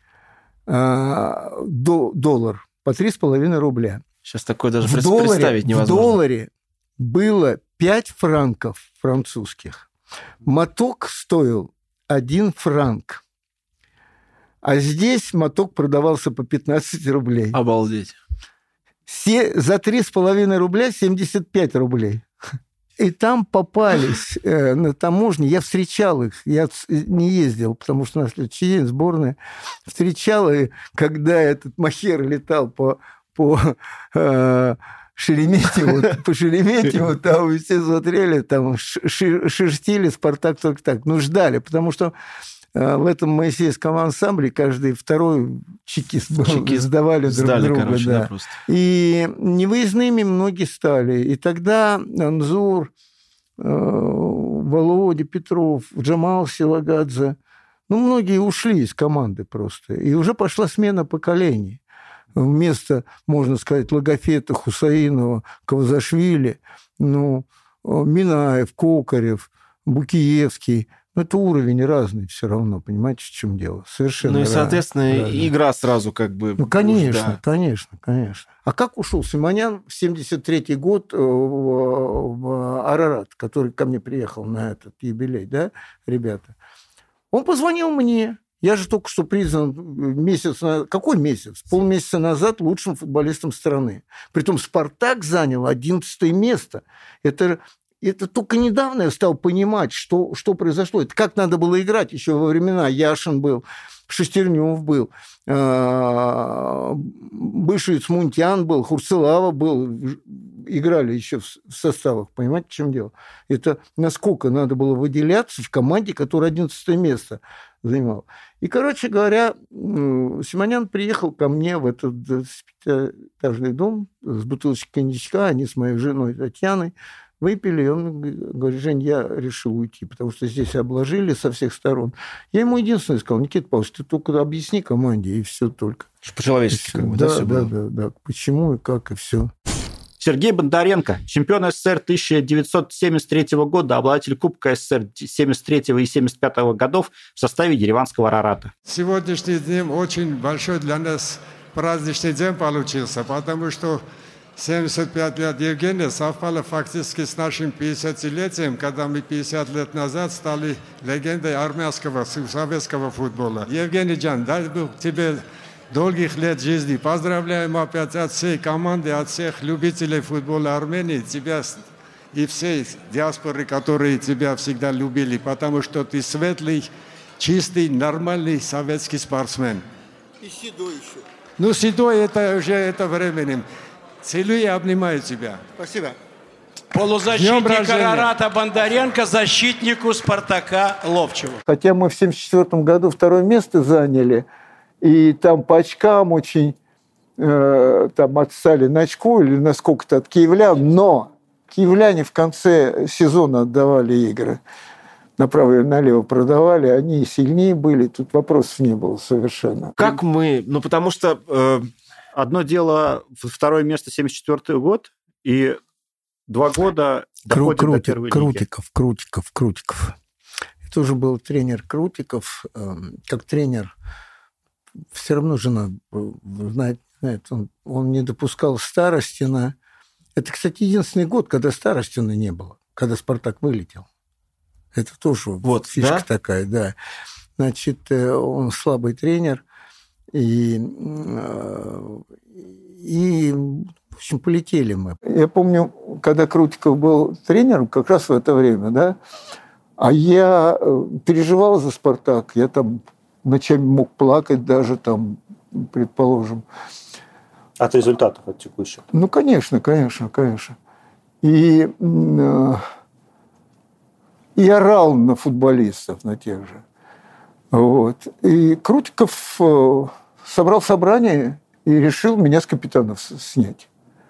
До, доллар по три с половиной рубля. Сейчас такое даже в представить долларе, невозможно. В долларе было пять франков французских. Моток стоил один франк. А здесь моток продавался по пятнадцать рублей. Обалдеть. Все, за три с половиной рубля семьдесят пять рублей. И там попались э, на таможне, я встречал их, я не ездил, потому что на следующий день сборная встречала, и когда этот махер летал по, по э, Шереметьеву, по Шереметьеву, там все смотрели, там шерстили, «Спартак» только так, ну, ждали, потому что э, в этом моисеевском ансамбле каждый второй чекист был, чекист сдавали друг сдали, друга. Короче, да. Да, просто. И невыездными многие стали. И тогда Анзор, э, Володя Петров, Джамал Силагадзе, ну, многие ушли из команды просто. И уже пошла смена поколений. Вместо, можно сказать, Логофета, Хусаинова, Кавазашвили, ну, Минаев, Кокарев, Букиевский, Ну, это уровень разный все равно, понимаете, в чем дело? Совершенно Ну и, разный. соответственно, разный. игра сразу как бы... Ну, конечно, да. конечно, конечно. А как ушел Симонян в семьдесят третий год в, в Арарат, который ко мне приехал на этот юбилей, да, ребята? Он позвонил мне. Я же только что признан месяц... На... Какой месяц? Полмесяца назад лучшим футболистом страны. Притом «Спартак» занял одиннадцатое место. Это... Это только недавно я стал понимать, что, что произошло. Это как надо было играть еще во времена. Яшин был, Шестернев был, бывший Цмунтян был, Хурцелава был. Играли еще в составах. Понимаете, в чем дело? Это насколько надо было выделяться в команде, которая одиннадцатое место занимала. И, короче говоря, Симонян приехал ко мне в этот двадцатипятиэтажный дом с бутылочкой коньячка. Они с моей женой Татьяной выпили, и он говорит: Жень, я решил уйти, потому что здесь обложили со всех сторон. Я ему единственное сказал: Никита Павлович, ты только объясни команде, и все только. По-человечески, как бы, да, да, все да, было? да, да, почему и как, и все. Сергей Бондаренко, чемпион СССР тысяча девятьсот семьдесят третьего года, обладатель Кубка СССР семьдесят третьего и семьдесят пятого годов в составе ереванского Арарата. Сегодняшний день очень большой для нас праздничный день получился, потому что семьдесят пять лет Евгения совпало фактически с нашим пятидесятилетием, когда мы пятьдесят лет назад стали легендой армянского, советского футбола. Евгений Джан, дай Бог тебе долгих лет жизни. Поздравляем опять от всей команды, от всех любителей футбола Армении, тебя и всей диаспоры, которые тебя всегда любили, потому что ты светлый, чистый, нормальный советский спортсмен. И седой еще. Ну, седой это уже это временем. Целую и обнимаю тебя. Спасибо. Полузащитник Арарата Бондаренко, защитнику Спартака Ловчева. Хотя мы в семьдесят четвёртом году второе место заняли, и там по очкам очень э, там отстали на очку или на сколько-то от киевлян, но киевляне в конце сезона отдавали игры. Направо и налево продавали, они сильнее были, тут вопросов не было совершенно. Как мы... Ну, потому что... Э... Одно дело, второе место семьдесят четвёртый год, и два года доходит Кру- до первой Крутиков, лиги. Крутиков, Крутиков. Это уже был тренер Крутиков. Как тренер, все равно жена знает, знает он, он не допускал Старостина. Это, кстати, единственный год, когда Старостина не было, когда «Спартак» вылетел. Это тоже вот, фишка да? такая, да. Значит, он слабый тренер. И, и, в общем, полетели мы. Я помню, когда Крутиков был тренером, как раз в это время, да, а я переживал за «Спартак». Я там ночами мог плакать даже, там, предположим. От результатов, от текущих? Ну, конечно, конечно, конечно. И, и орал на футболистов, на тех же. Вот. И Крутиков собрал собрание и решил меня с капитанов снять.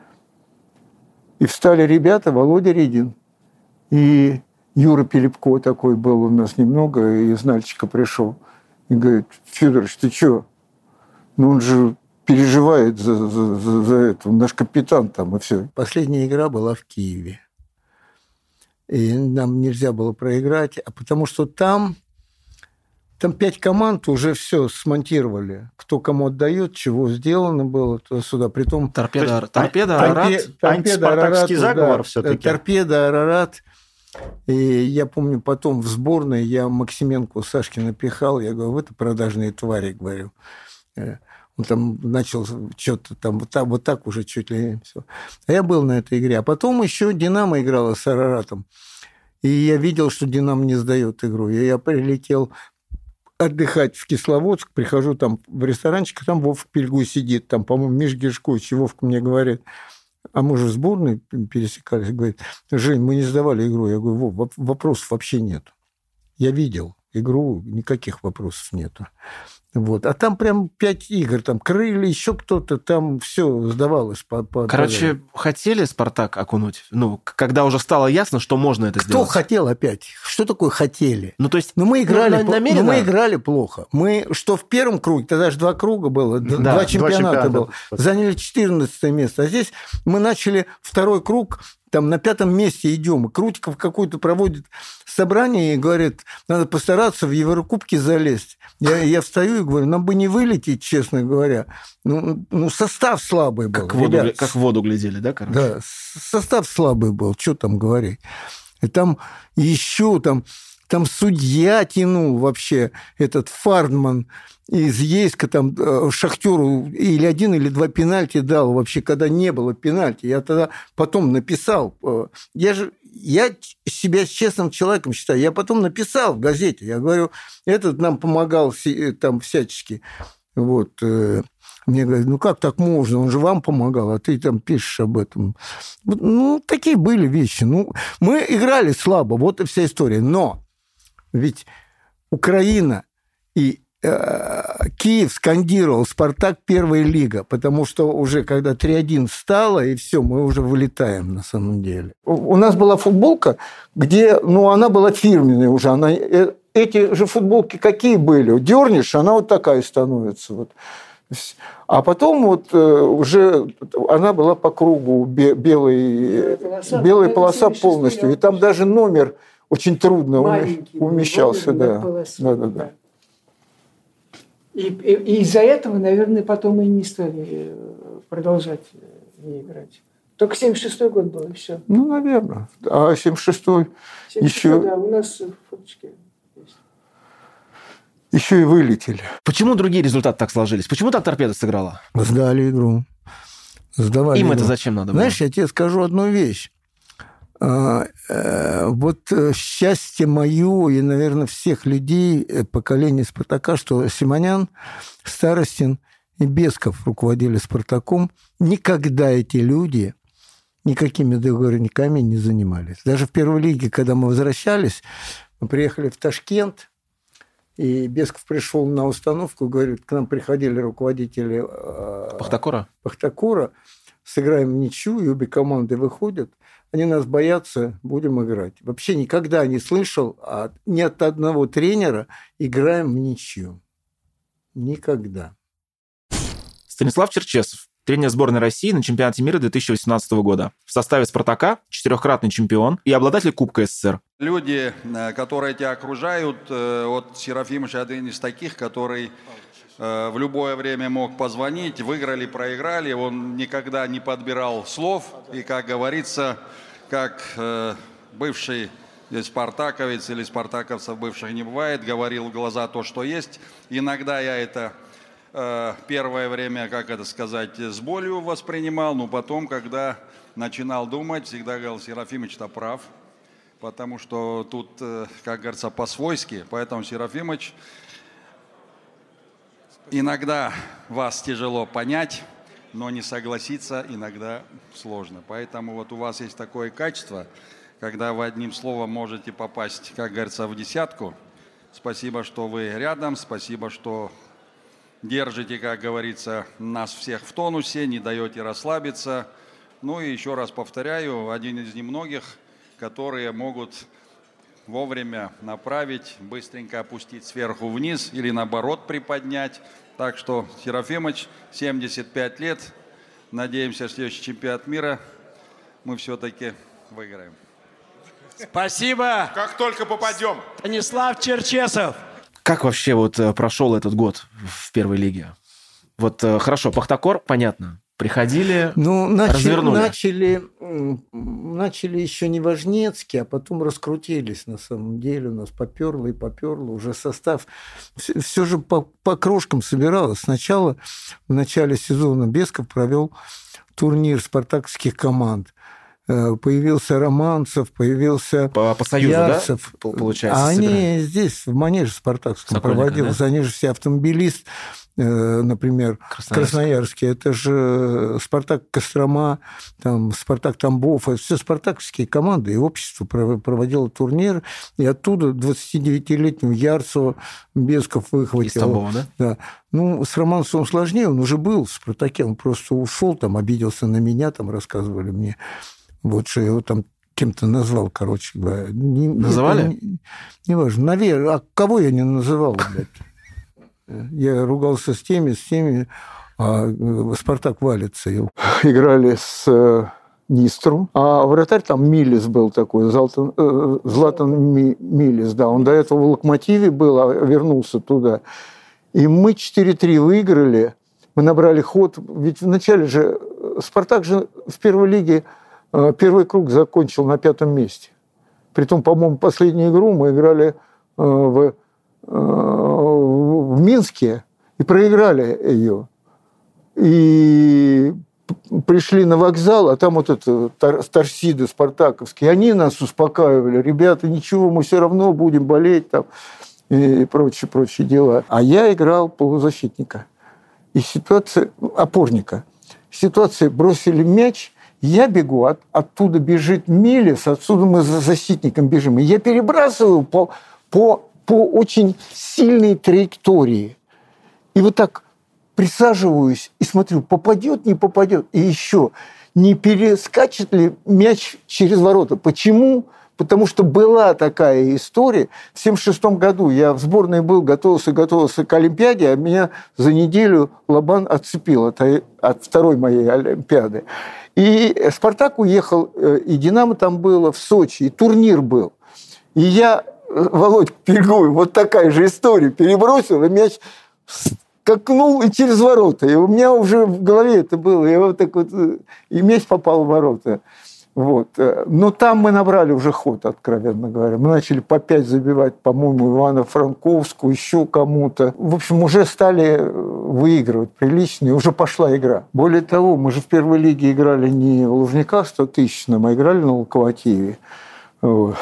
И встали ребята, Володя Редин и Юра Пилипко, такой был у нас немного, из Нальчика пришел. И говорит: Федорович, ты что? Ну он же переживает за, за, за, за это, он наш капитан там, и все. Последняя игра была в Киеве. И нам нельзя было проиграть, а потому что там... Там пять команд уже все смонтировали. Кто кому отдает, чего сделано было туда-сюда. Притом... Торпеда, торпеда Арарат. Антиспартакский заговор да, все-таки. Торпеда, Арарат. И я помню, потом в сборной я Максименко Сашкина пихал. Я говорю: вы-то продажные твари, говорю. Он там начал что-то там вот так, вот так уже чуть ли все. А я был на этой игре. А потом еще «Динамо» играла с Араратом. И я видел, что «Динамо» не сдает игру. И я прилетел отдыхать в Кисловодск, прихожу там в ресторанчик, а там Вовка Пельгуй сидит, там, по-моему, Миш Гишкович, и Вовка мне говорит: а мы же в сборной пересекались, говорит: Жень, мы не сдавали игру. Я говорю: Вов, вопросов вообще нет. Я видел игру, никаких вопросов нету. Вот. А там прям пять игр, там крылья, еще кто-то, там все сдавалось. По, по Короче, по... хотели «Спартак» окунуть? Ну, когда уже стало ясно, что можно это Кто сделать? Кто хотел опять? Что такое хотели? Ну, то есть... Ну, мы играли, ну, намеренно... ну, мы играли плохо. Мы, что в первом круге, тогда же два круга было, да, два чемпионата было, заняли четырнадцатое место. А здесь мы начали второй круг там на пятом месте идем, и Крутиков какое-то проводит собрание и говорит, надо постараться в Еврокубки залезть. Я, я встаю и говорю, нам бы не вылететь, честно говоря. Ну, ну состав слабый был. Как в воду, как в воду глядели, да, короче? Да, состав слабый был, что там говорить. И там еще там... Там судья тянул вообще, этот Фардман из Ейска, там Шахтеру или один, или два пенальти дал вообще, когда не было пенальти. Я тогда потом написал. Я же я себя честным человеком считаю. Я потом написал в газете. Я говорю, этот нам помогал там всячески. Вот. Мне говорят, ну как так можно? Он же вам помогал, а ты там пишешь об этом. Ну, такие были вещи. Ну, мы играли слабо, вот и вся история. Но ведь Украина и э, Киев скандировал «Спартак» первая лига, потому что уже когда три один стало, и все, мы уже вылетаем на самом деле. У нас была футболка, где, ну, она была фирменная уже. Она, э, эти же футболки какие были? Дернешь, она вот такая становится. Вот. А потом вот э, уже она была по кругу белой, полоса, белая полоса полностью. И там даже номер... Очень трудно Маленький умещался, да. Да, да, да. И, и, и из-за этого, наверное, потом и не стали продолжать не играть. Только семьдесят шестой год был, и все. Ну, наверное. А семьдесят шестой еще... Да, у нас фоточки есть. Еще и вылетели. Почему другие результаты так сложились? Почему так «Торпедо» сыграла? Сдали игру. Сдавали Им игру. это зачем надо было? Знаешь, я тебе скажу одну вещь. Вот счастье мое и, наверное, всех людей поколения «Спартака», что Симонян, Старостин и Бесков руководили «Спартаком». Никогда эти люди никакими договорниками не занимались. Даже в первой лиге, когда мы возвращались, мы приехали в Ташкент, и Бесков пришел на установку, говорит, к нам приходили руководители Пахтакора, Пахтакора, сыграем ничью, и обе команды выходят. Они нас боятся, будем играть. Вообще никогда не слышал от, ни от одного тренера играем в ничью. Никогда. Станислав Черчесов, тренер сборной России на чемпионате мира две тысячи восемнадцатого года. В составе «Спартака» четырехкратный чемпион и обладатель Кубка СССР. Люди, которые тебя окружают, вот Серафимович один из таких, который в любое время мог позвонить, выиграли, проиграли, он никогда не подбирал слов, и, как говорится, как э, бывший спартаковец или спартаковцев бывших не бывает, говорил в глаза то, что есть. Иногда я это э, первое время, как это сказать, с болью воспринимал, но потом, когда начинал думать, всегда говорил, Серафимыч-то прав, потому что тут, э, как говорится, по-свойски, поэтому, Серафимыч, иногда вас тяжело понять, но не согласиться иногда сложно. Поэтому вот у вас есть такое качество, когда вы одним словом можете попасть, как говорится, в десятку. Спасибо, что вы рядом, спасибо, что держите, как говорится, нас всех в тонусе, не даете расслабиться. Ну и еще раз повторяю, один из немногих, которые могут вовремя направить, быстренько опустить сверху вниз или наоборот приподнять. Так что, Серафимыч, семьдесят пять лет. Надеемся, что следующий чемпионат мира мы все-таки выиграем. Спасибо. Как только попадем. Станислав Черчесов. Как вообще вот прошел этот год в первой лиге? Вот хорошо, Пахтакор, понятно. Приходили, ну, начали, развернули. Начали, начали еще не Важнецкий, а потом раскрутились на самом деле. У нас поперло и поперло. Уже состав все, все же по, по крошкам собиралось. Сначала в начале сезона Бесков провел турнир спартаковских команд. Появился Романцев, появился по, по Союзу, Ярцев. Да? Получается, а они собирали. Здесь, в манеже спартакском проводилось. Да? Они же все автомобилист, например, Красноярск. Красноярский. Это же Спартак Кострома, там, Спартак Тамбов. Это все спартаковские команды. И общество проводило турнир. И оттуда двадцатидевятилетнего Ярцева Бесков выхватил. Из Тамбова, да? Да. Ну, с Романцевым сложнее. Он уже был в «Спартаке». Он просто ушел, там, обиделся на меня, там, рассказывали мне. Вот что его там кем-то назвал, короче говоря. Не, Называли? Не, не важно. Наверное. А кого я не называл, блядь? Я ругался с теми, с теми, а «Спартак» валится. Играли с Нистру. А вратарь там Милис был такой, Златан, э, Златан Милис, да. Он до этого в «Локомотиве» был, а вернулся туда. И мы четыре три выиграли. Мы набрали ход. Ведь вначале же «Спартак» же в первой лиге э, первый круг закончил на пятом месте. Притом, по-моему, последнюю игру мы играли э, в, э, в Минске и проиграли ее. И пришли на вокзал, а там вот это торсиды спартаковские, они нас успокаивали: ребята, ничего, мы все равно будем болеть там и прочие, прочие дела. А я играл полузащитника. И ситуация, опорника. Ситуация, бросили мяч, я бегу, от, оттуда бежит Милис, отсюда мы за защитником бежим. И я перебрасываю по, по, по очень сильной траектории. И вот так присаживаюсь и смотрю, попадет, не попадет. И еще, не перескачет ли мяч через ворота. Почему? Потому что была такая история. В семьдесят шестом году я в сборной был, готовился, готовился к Олимпиаде, а меня за неделю Лобан отцепил от, от второй моей Олимпиады. И «Спартак» уехал, и «Динамо» там было, в Сочи, и турнир был. И я, Володь, бегу, вот такая же история, перебросил, и мяч скакнул и через ворота. И у меня уже в голове это было. И вот так вот, и мяч попал в ворота. Вот. Но там мы набрали уже ход, откровенно говоря. Мы начали по пять забивать, по-моему, Ивана Франковскую, еще кому-то. В общем, уже стали выигрывать прилично, и уже пошла игра. Более того, мы же в первой лиге играли не в Лужниках стотысячном, а играли на «Локомотиве». Вот.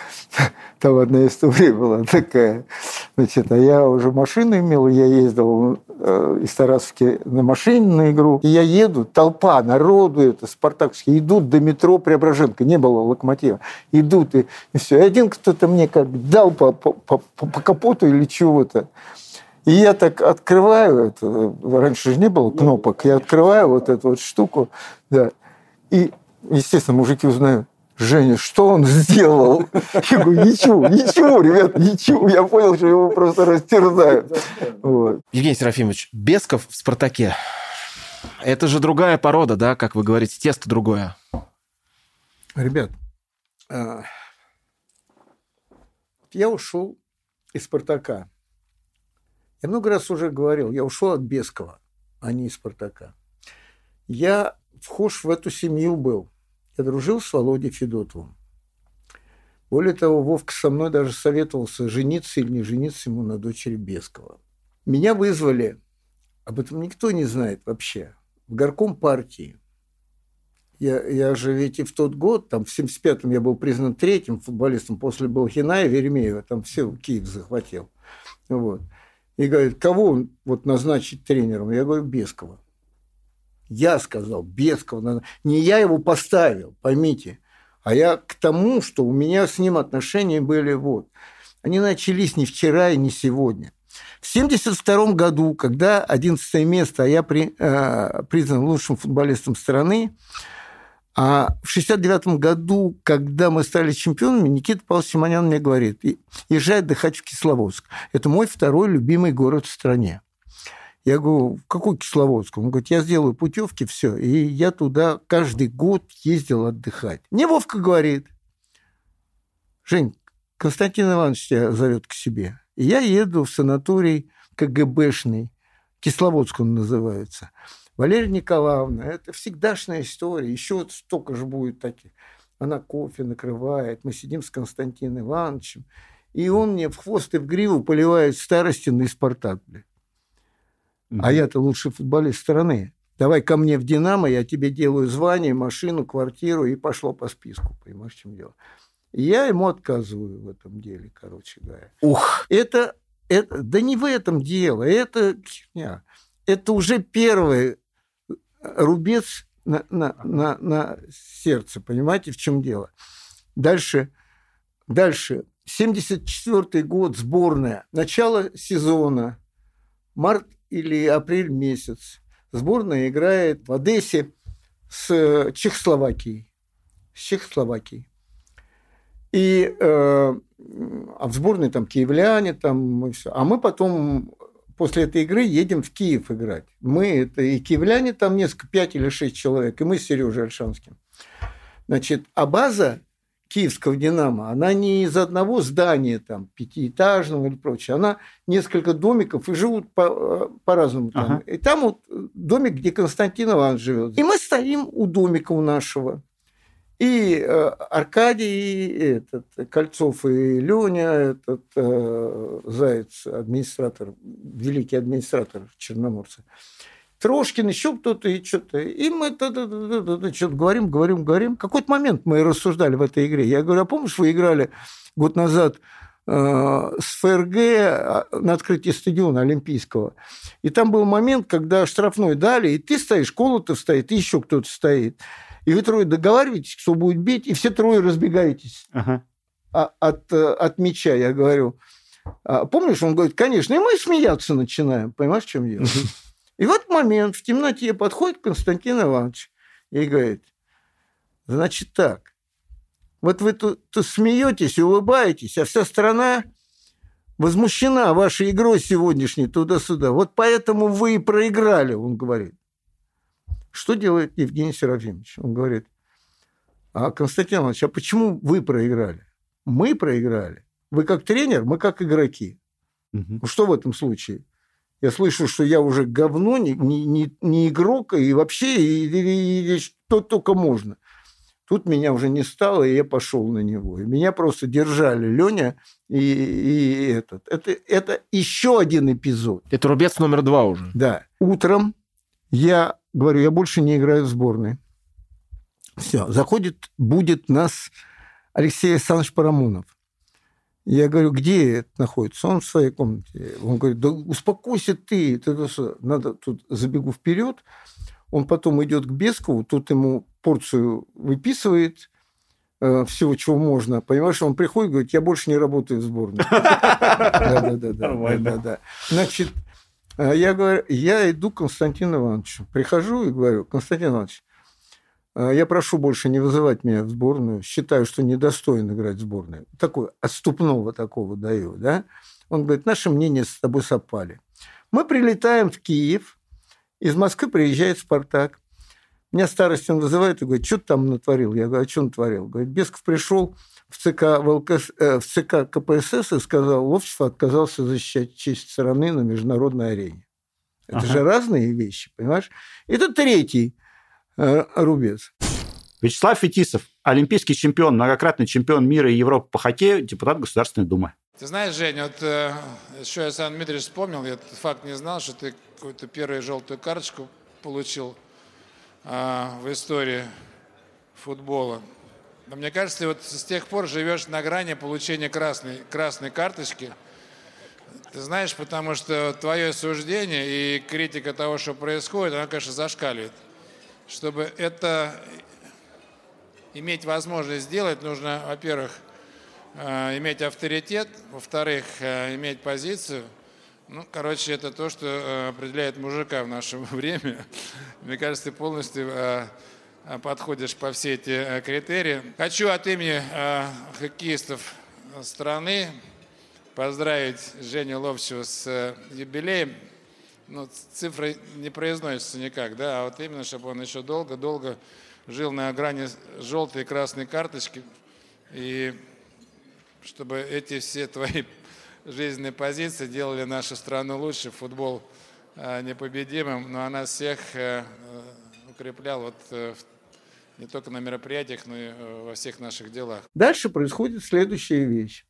Там одна история была такая. Значит, а я уже машину имел, я ездил э, из Тарасовки на машине на игру. И я еду, толпа народу, это спартаковские, идут до метро Преображенка, не было «Локомотива». Идут, и, и все. И один кто-то мне как дал по, по, по, по капоту или чего-то. И я так открываю, это, раньше же не было кнопок, я открываю вот эту вот штуку, да, и, естественно, мужики узнают: Женя, что он сделал? Я говорю: ничего, ничего, ребят, ничего. Я понял, что его просто растерзают. Вот. Евгений Серафимович, Бесков в «Спартаке». Это же другая порода, да, как вы говорите, тесто другое. Ребят, я ушел из «Спартака». Я много раз уже говорил, я ушел от Бескова, а не из «Спартака». Я вхож в эту семью был. Я дружил с Володей Федотовым. Более того, Вовка со мной даже советовался, жениться или не жениться ему на дочери Бескова. Меня вызвали, об этом никто не знает вообще, в горком партии. Я, я же ведь и в тот год, там, в семьдесят пятом я был признан третьим футболистом после Балхина и Веремеева, там все Киев захватил. Вот. И говорит: кого вот назначить тренером? Я говорю: Бескова. Я сказал: Бескова. Не я его поставил, поймите. А я к тому, что у меня с ним отношения были вот. Они начались не вчера и не сегодня. В семьдесят втором году, когда одиннадцатое место, а я при, э, признан лучшим футболистом страны, а в шестьдесят девятом году, когда мы стали чемпионами, Никита Павлович Симонян мне говорит: езжай отдыхать в Кисловодск. Это мой второй любимый город в стране. Я говорю: какой Кисловодск? Он говорит: я сделаю путевки, все. И я туда каждый год ездил отдыхать. Мне Вовка говорит: Жень, Константин Иванович тебя зовет к себе. И я еду в санаторий КГБшный, Кисловодск он называется. Валерия Николаевна, это всегдашняя история, еще вот столько же будет таких. Она кофе накрывает, мы сидим с Константином Ивановичем, и он мне в хвост и в гриву поливает Старостин и Спартак, блядь. А я-то лучший футболист страны. Давай ко мне в «Динамо», я тебе делаю звание, машину, квартиру, и пошло по списку. Понимаешь, в чем дело? И я ему отказываю в этом деле, короче говоря. Ух! Это, это, да не в этом дело. Это, это уже первый рубец на, на, на, на сердце. Понимаете, в чем дело? Дальше, дальше. семьдесят четвёртый год, сборная. Начало сезона. Март или апрель месяц. Сборная играет в Одессе с Чехословакией. С Чехословакией. И, э, а в сборной там киевляне, там и все. А мы потом после этой игры едем в Киев играть. Мы, это и киевляне, там несколько, пять или шесть человек, и мы с Сережей Ольшанским. Значит, а база киевского «Динамо», она не из одного здания, там, пятиэтажного или прочее, она несколько домиков и живут по, по-разному там. Ага. И там вот домик, где Константин Иванович живет. И мы стоим у домика у нашего. И э, Аркадий, и этот, Кольцов, и Леня, этот э, Заяц, администратор, великий администратор Черноморца. Трошкин, еще кто-то, и что-то. И мы что-то говорим, говорим, говорим. В какой-то момент мы рассуждали в этой игре. Я говорю, а помнишь, вы играли год назад э, с ФРГ на открытии стадиона Олимпийского? И там был момент, когда штрафной дали, и ты стоишь, Колотов стоит, и еще кто-то стоит. И вы трое договариваетесь, кто будет бить, и все трое разбегаетесь ага. от, от мяча. Я говорю, а помнишь, он говорит, конечно. И мы смеяться начинаем. Понимаешь, в чем дело? И в этот момент в темноте подходит Константин Иванович и говорит, значит так, вот вы тут, тут смеетесь, улыбаетесь, а вся страна возмущена вашей игрой сегодняшней туда-сюда. Вот поэтому вы и проиграли, он говорит. Что делает Евгений Серафимович? Он говорит, а Константин Иванович, а почему вы проиграли? Мы проиграли. Вы как тренер, мы как игроки. Угу. Что в этом случае? Я слышу, что я уже говно, не, не, не игрок, и вообще, и, и, и, что только можно. Тут меня уже не стало, и я пошел на него. И меня просто держали Леня и, и этот. Это, это еще один эпизод. Это рубец номер два уже. Да. Утром я говорю, я больше не играю в сборной. Все. Заходит, будет нас Алексей Александрович Парамонов. Я говорю, где это находится? Он в своей комнате. Он говорит, да успокойся ты. Надо тут забегу вперед. Он потом идет к Бескову, тут ему порцию выписывает э, всего, чего можно. Понимаешь, он приходит и говорит, я больше не работаю в сборной. Да-да-да. Значит, я говорю, я иду к Константину Ивановичу. Прихожу и говорю, Константин Иванович, я прошу больше не вызывать меня в сборную. Считаю, что недостоин играть в сборную. Такой отступного такого даю. Да? Он говорит, наши мнения с тобой совпали. Мы прилетаем в Киев. Из Москвы приезжает «Спартак». Меня Старостин вызывает и говорит, что ты там натворил? Я говорю, а что натворил? Говорит, Бесков пришел в ЦК, в ЦК КПСС и сказал, Ловчев отказался защищать честь страны на международной арене. Это ага. же разные вещи, понимаешь? Это третий рубец. Вячеслав Фетисов, олимпийский чемпион, многократный чемпион мира и Европы по хоккею, депутат Государственной Думы. Ты знаешь, Женя, вот э, еще Александр Дмитриевич вспомнил, я этот факт не знал, что ты какую-то первую желтую карточку получил э, в истории футбола. Но мне кажется, ты вот с тех пор живешь на грани получения красной, красной карточки. Ты знаешь, потому что твое суждение и критика того, что происходит, она, конечно, зашкаливает. Чтобы это иметь возможность сделать, нужно, во-первых, иметь авторитет, во-вторых, иметь позицию. Ну, короче, это то, что определяет мужика в наше время. Мне кажется, ты полностью подходишь по все эти критерии. Хочу от имени хоккеистов страны поздравить Женю Ловчева с юбилеем. Ну, цифры не произносятся никак, да, а вот именно, чтобы он еще долго-долго жил на грани желтой и красной карточки, и чтобы эти все твои жизненные позиции делали нашу страну лучше, футбол непобедимым, но она всех укрепляла вот не только на мероприятиях, но и во всех наших делах. Дальше происходит следующая вещь.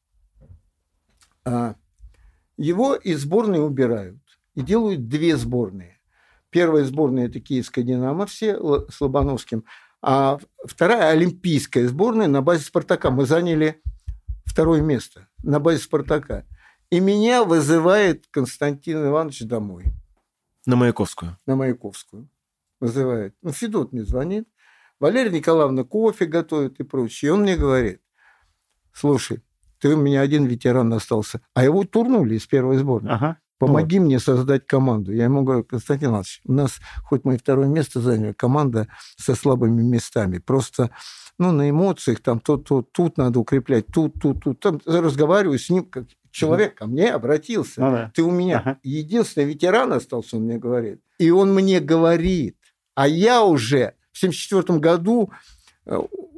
Его из сборной убирают. И делают две сборные. Первая сборная – это киевская «Динамо», все с Лобановским. А вторая – олимпийская сборная на базе «Спартака». Мы заняли второе место на базе «Спартака». И меня вызывает Константин Иванович домой. На Маяковскую? На Маяковскую. Вызывает. Ну, Федот мне звонит. Валерия Николаевна кофе готовит и прочее. И он мне говорит, слушай, ты у меня один ветеран остался. А его турнули из первой сборной. Ага. Помоги вот. мне создать команду. Я ему говорю, Константин Иванович, у нас, хоть мы и второе место заняли, команда со слабыми местами. Просто ну, на эмоциях, там, то, то, тут надо укреплять, тут, тут, тут. Там разговариваю с ним, как человек ко мне обратился. Ну, да. Ты у меня ага. единственный ветеран остался, он мне говорит. И он мне говорит, а я уже в семьдесят четвёртом году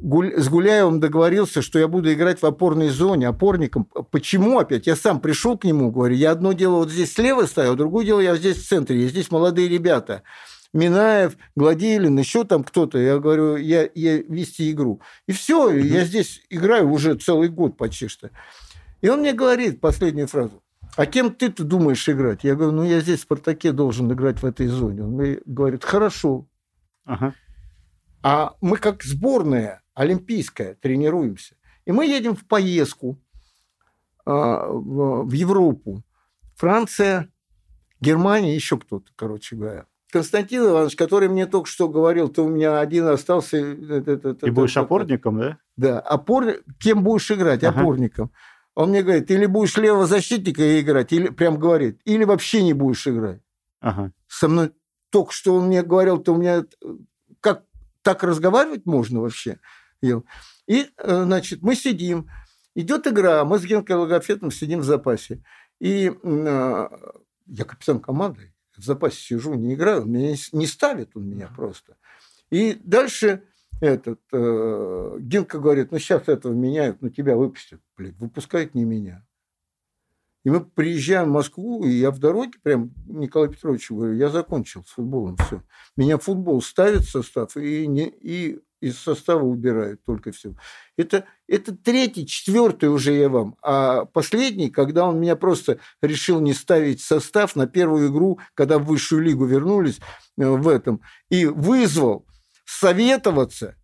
с Гуляевым договорился, что я буду играть в опорной зоне, опорником. Почему опять? Я сам пришел к нему, говорю, я одно дело вот здесь слева стою, а другое дело я здесь в центре, я здесь молодые ребята. Минаев, Гладилин, еще там кто-то. Я говорю, я, я вести игру. И все, mm-hmm. я здесь играю уже целый год почти что. И он мне говорит последнюю фразу. А кем ты-то думаешь играть? Я говорю, ну я здесь в «Спартаке» должен играть в этой зоне. Он мне говорит, хорошо. Ага. А мы как сборная олимпийская тренируемся. И мы едем в поездку э, в, в Европу. Франция, Германия, еще кто-то, короче говоря. Константин Иванович, который мне только что говорил, ты у меня один остался. И будешь опорником, да? Да, опор... кем будешь играть? Ага. Опорником. Он мне говорит, или будешь левого защитника играть, или прям говорит, или вообще не будешь играть. Ага. Со мной только что он мне говорил, то у меня как так разговаривать можно вообще? И, значит, мы сидим, идет игра, мы с Генкой Логофетом сидим в запасе. И э, я капитан команды, в запасе сижу, не играю, меня не ставит он меня просто. И дальше этот, э, Генка говорит, ну сейчас этого меняют, ну тебя выпустят, блин, выпускают не меня. И мы приезжаем в Москву, и я в дороге прям Николаю Петровичу говорю, я закончил с футболом, все. Меня футбол ставит в состав, и, не, и из состава убирают только все. Это, это третий, четвертый уже я вам. А последний, когда он меня просто решил не ставить в состав на первую игру, когда в высшую лигу вернулись в этом, и вызвал советоваться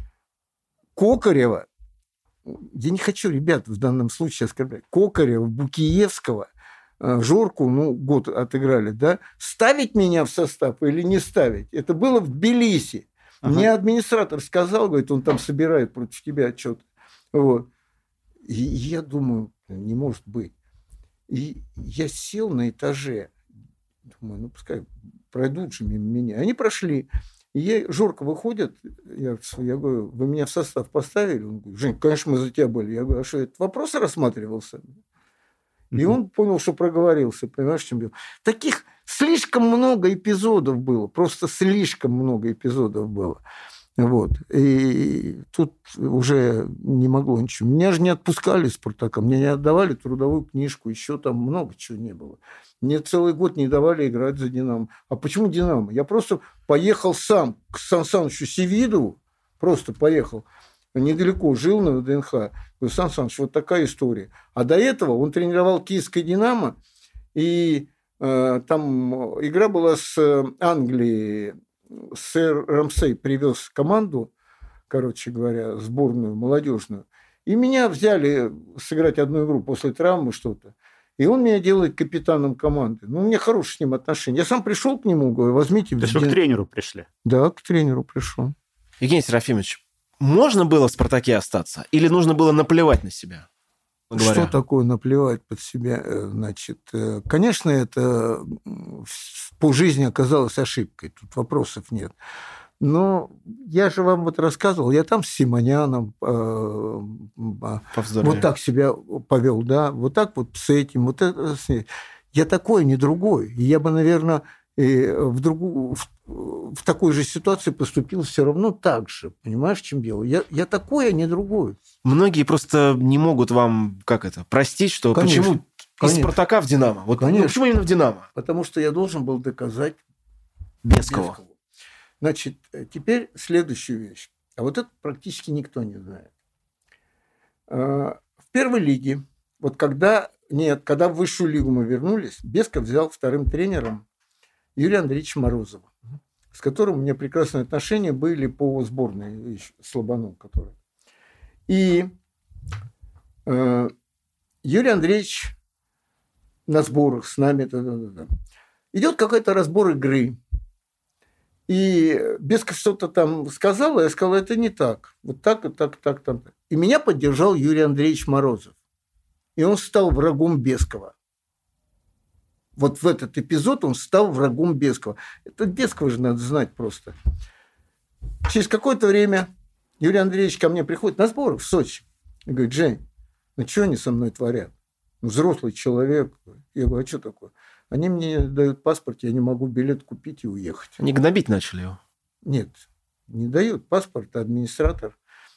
Кокарева, я не хочу, ребят, в данном случае оскорблять, Кокарева, Букиевского, Жорку, ну, год отыграли, да, ставить меня в состав или не ставить. Это было в Тбилиси. Ага. Мне администратор сказал, говорит, он там собирает против тебя отчет. Вот. И я думаю, не может быть. И я сел на этаже, думаю, ну, пускай пройдут же мимо меня. Они прошли. И я, Жорка выходит, я, я говорю, вы меня в состав поставили? Он говорит, Жень, конечно, мы за тебя были. Я говорю, а что, этот вопрос рассматривался? И mm-hmm. он понял, что проговорился, понимаешь, в чем дело. Таких слишком много эпизодов было, просто слишком много эпизодов было. Вот. И тут уже не могло ничего. Меня же не отпускали из «Спартака», мне не отдавали трудовую книжку, еще там много чего не было. Мне целый год не давали играть за «Динамо». А почему «Динамо»? Я просто поехал сам к Сан Санычу Севидову, просто поехал, недалеко жил на ВДНХ. Говорю, Сан Саныч, вот такая история. А до этого он тренировал киевское «Динамо», и э, там игра была с Англией. Сэр Рамсей привез команду, короче говоря, сборную молодежную, и меня взяли сыграть одну игру после травмы что-то. И он меня делает капитаном команды. Ну, у меня хорошие с ним отношения. Я сам пришел к нему, говорю, возьмите... То есть вы к тренеру пришли? Да, к тренеру пришел. Евгений Серафимович, можно было в «Спартаке» остаться? Или нужно было наплевать на себя? Говоря. Что такое наплевать под себя? Значит, конечно, это по жизни оказалось ошибкой. Тут вопросов нет. Но я же вам вот рассказывал, я там с Симоняном э, вот так себя повел, да, вот так вот с этим, вот это. Я такой, не другой. И я бы, наверное, в, другую, в, в такой же ситуации поступил все равно так же. Понимаешь, в чем дело? Я, я такой, а не другой. Многие просто не могут вам, как это, простить, что конечно, почему конечно. Из «Спартака» в «Динамо». Вот ну, почему именно в «Динамо»? Потому что я должен был доказать Бескова. Бескову. Значит, теперь следующую вещь. А вот это практически никто не знает. В первой лиге, вот когда, нет, когда в высшую лигу мы вернулись, Бесков взял вторым тренером Юрия Андреевича Морозова, с которым у меня прекрасные отношения были по сборной Слобону, который. И э, Юрий Андреевич на сборах с нами, да-да-да. Идет какой-то разбор игры. И Бесков что-то там сказал, а я сказал, это не так. Вот так, и так, так, там. И меня поддержал Юрий Андреевич Морозов. И он стал врагом Бескова. Вот в этот эпизод он стал врагом Бескова. Это Бескова же надо знать просто. Через какое-то время Юрий Андреевич ко мне приходит на сборы в Сочи. И говорит, Жень, ну что они со мной творят? Ну, взрослый человек. Я говорю, а что такое? Они мне дают паспорт, я не могу билет купить и уехать. Они гнобить начали его? Нет, не дают паспорт, а администратор.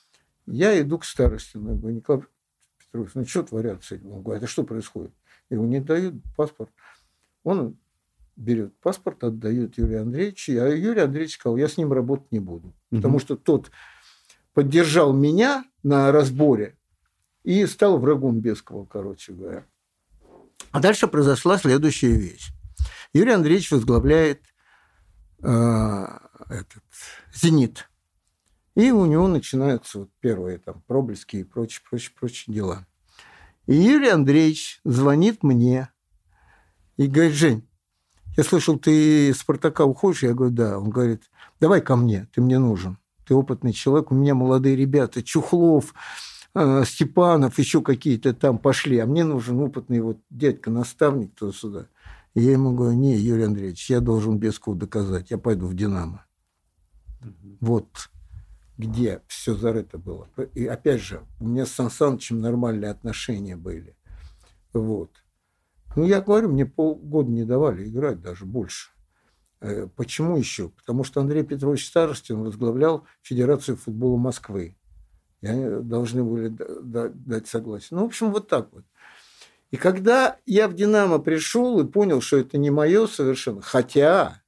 Я иду к Старостину. Я говорю: Николай Петрович, ну что творятся? Он говорит: а что происходит? Я говорю: не дают паспорт. Он берет паспорт, отдает Юрию Андреевичу. А Юрий Андреевич сказал: я с ним работать не буду. Угу. Потому что тот поддержал меня на разборе и стал врагом Бескова, короче говоря. А дальше произошла следующая вещь. Юрий Андреевич возглавляет э, этот, «Зенит». И у него начинаются вот первые там проблески и прочие, прочие, прочие дела. И Юрий Андреевич звонит мне и говорит: Жень, я слышал, ты из «Спартака» уходишь? Я говорю: да. Он говорит: давай ко мне, ты мне нужен. Ты опытный человек, у меня молодые ребята, Чухлов, Степанов, еще какие-то там пошли, а мне нужен опытный вот дядька-наставник туда-сюда. И я ему говорю: не, Юрий Андреевич, я должен Бескову доказать, я пойду в «Динамо». Угу. Вот где все зарыто было. И опять же, у меня с Сан Санычем нормальные отношения были. Вот. Ну, я говорю, мне полгода не давали играть, даже больше. Почему еще? Потому что Андрей Петрович Старостин возглавлял Федерацию футбола Москвы. И они должны были дать согласие. Ну, в общем, вот так вот. И когда я в «Динамо» пришел и понял, что это не мое совершенно, хотя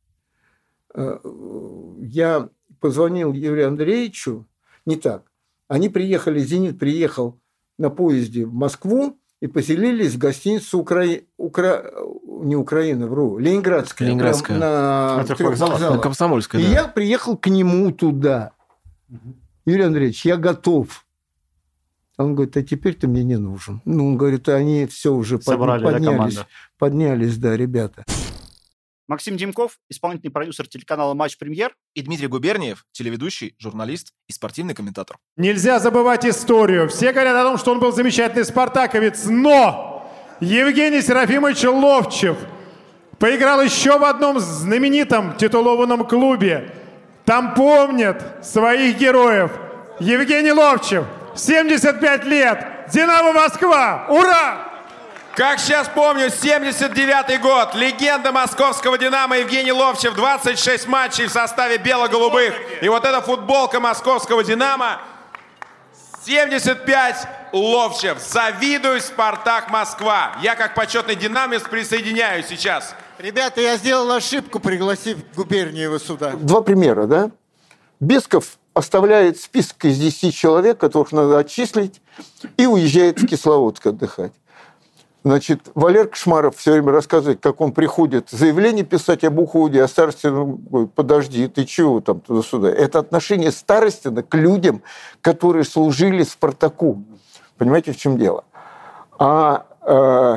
я позвонил Юрию Андреевичу, не так. Они приехали, «Зенит» приехал на поезде в Москву и поселились в гостинице Укра... Укра... не Украина, вру, Ленинградская. Ленинградская. На, на Комсомольской. И да. я приехал к нему туда. Угу. Юрий Андреевич, я готов. Он говорит: а теперь ты мне не нужен. Ну, он говорит: они все уже Собрали, поднялись. Да, поднялись, да, ребята. Максим Демков, исполнительный продюсер телеканала «Матч Премьер». И Дмитрий Губерниев, телеведущий, журналист и спортивный комментатор. Нельзя забывать историю. Все говорят о том, что он был замечательный спартаковец, но Евгений Серафимович Ловчев поиграл еще в одном знаменитом титулованном клубе. Там помнят своих героев. Евгений Ловчев, семьдесят пять лет, «Динамо Москва», ура! Как сейчас помню, семьдесят девятый год, легенда московского «Динамо» Евгений Ловчев, двадцать шесть матчей в составе бело-голубых. И вот эта футболка московского «Динамо», семьдесят пять Ловчев. Завидую, «Спартак» Москва. Я как почетный динамист присоединяюсь сейчас. Ребята, я сделал ошибку, пригласив Губерниева сюда. Два примера, да? Бесков оставляет список из десяти человек, которых надо отчислить, и уезжает в Кисловодск отдыхать. Значит, Валер Кошмаров все время рассказывает, как он приходит заявление писать об уходе, а Старостин говорит: подожди, ты чего там туда-сюда? Это отношение Старостина к людям, которые служили «Спартаку». Понимаете, в чем дело? А, э,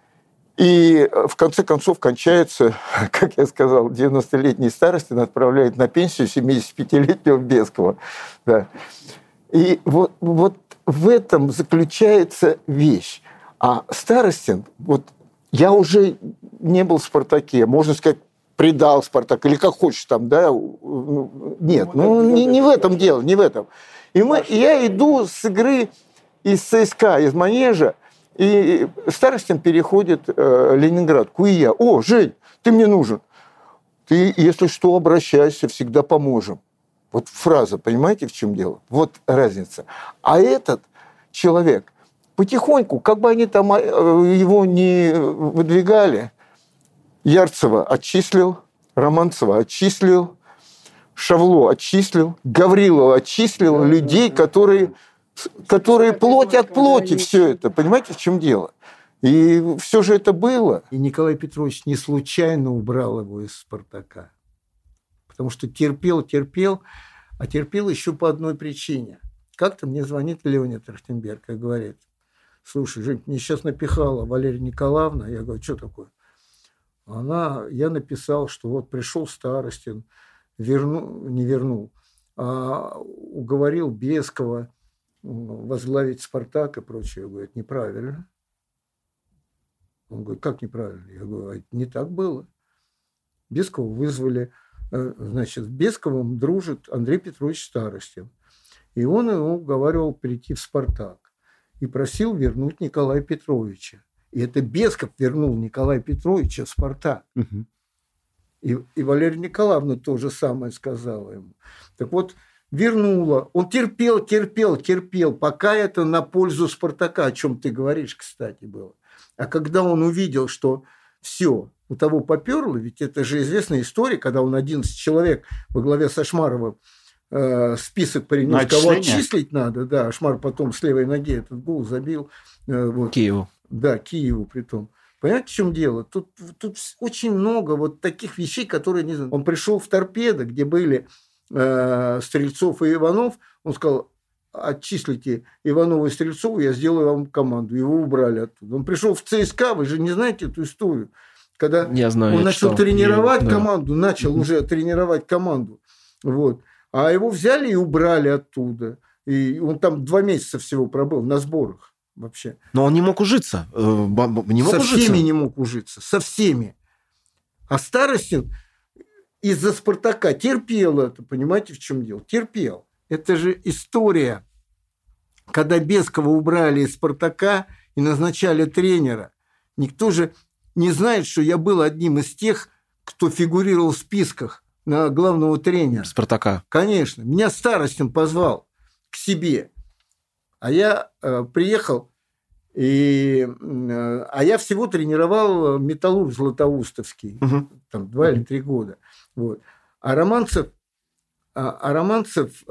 и в конце концов кончается, как я сказал, девяностолетний Старостин отправляет на пенсию семидесятипятилетнего Бескова. Да. И вот, вот в этом заключается вещь. А Старостин, вот я уже не был в «Спартаке», можно сказать, предал «Спартак», или как хочешь там, да, нет, ну не, не в этом дело, не в этом. И мы, я иду с игры из ЦСКА, из манежа, и Старостин переходит э, Ленинградку, и я: о, Жень, ты мне нужен, ты, если что, обращайся, всегда поможем. Вот фраза, понимаете, в чем дело? Вот разница. А этот человек потихоньку, как бы они там его не выдвигали, Ярцева отчислил, Романцева отчислил, Шавло отчислил, Гаврилова отчислил, людей, которые, которые плоть от плоти все это. Понимаете, в чем дело? И все же это было. И Николай Петрович не случайно убрал его из «Спартака». Потому что терпел, терпел, а терпел еще по одной причине. Как-то мне звонит Леня Трахтенберг и говорит: слушай, Жень, мне сейчас напихала Валерия Николаевна. Я говорю: что такое? Она, я написал, что вот пришел Старостин, верну, не вернул, а уговорил Бескова возглавить «Спартак» и прочее. Я говорю: это неправильно. Он говорит: как неправильно? Я говорю: не так было. Бескова вызвали, значит, с Бесковым дружит Андрей Петрович Старостин. И он его уговаривал перейти в «Спартак. И просил вернуть Николая Петровича. И это Бесков вернул Николая Петровича в «Спартак». Угу. И, и Валерия Николаевна то же самое сказала ему. Так вот, вернуло. Он терпел, терпел, терпел, пока это на пользу «Спартака», о чем ты говоришь, кстати, было. А когда он увидел, что все, у того поперло, ведь это же известная история, когда он одиннадцать человек во главе с Ашмаровым э, список принес, кого отчислить надо, да, Ашмар потом с левой ноги этот гол забил. Э, вот. Киеву. Да, Киеву притом. Понимаете, в чем дело? Тут, тут очень много вот таких вещей, которые не знаю. Он пришел в «Торпедо», где были э, Стрельцов и Иванов, он сказал: отчислите Иванова и Стрельцова, я сделаю вам команду. Его убрали оттуда. Он пришел в ЦСКА, вы же не знаете эту историю. Когда я знаю, он я начал читал. тренировать я, команду, да. начал уже тренировать команду. Вот. А его взяли и убрали оттуда. И он там два месяца всего пробыл на сборах вообще. Но он не мог ужиться. Не мог со ужиться. всеми не мог ужиться. Со всеми. А Старостин из-за «Спартака» терпел это. Понимаете, в чем дело? Терпел. Это же история, когда Бескова убрали из «Спартака» и назначали тренера. Никто же не знает, что я был одним из тех, кто фигурировал в списках на главного тренера. «Спартака». Конечно. Меня Старостин позвал к себе. А я э, приехал, и, э, а я всего тренировал «Металлург» Златоустовский. Угу. Там два или три года. Вот. А Романцев А, а Романцев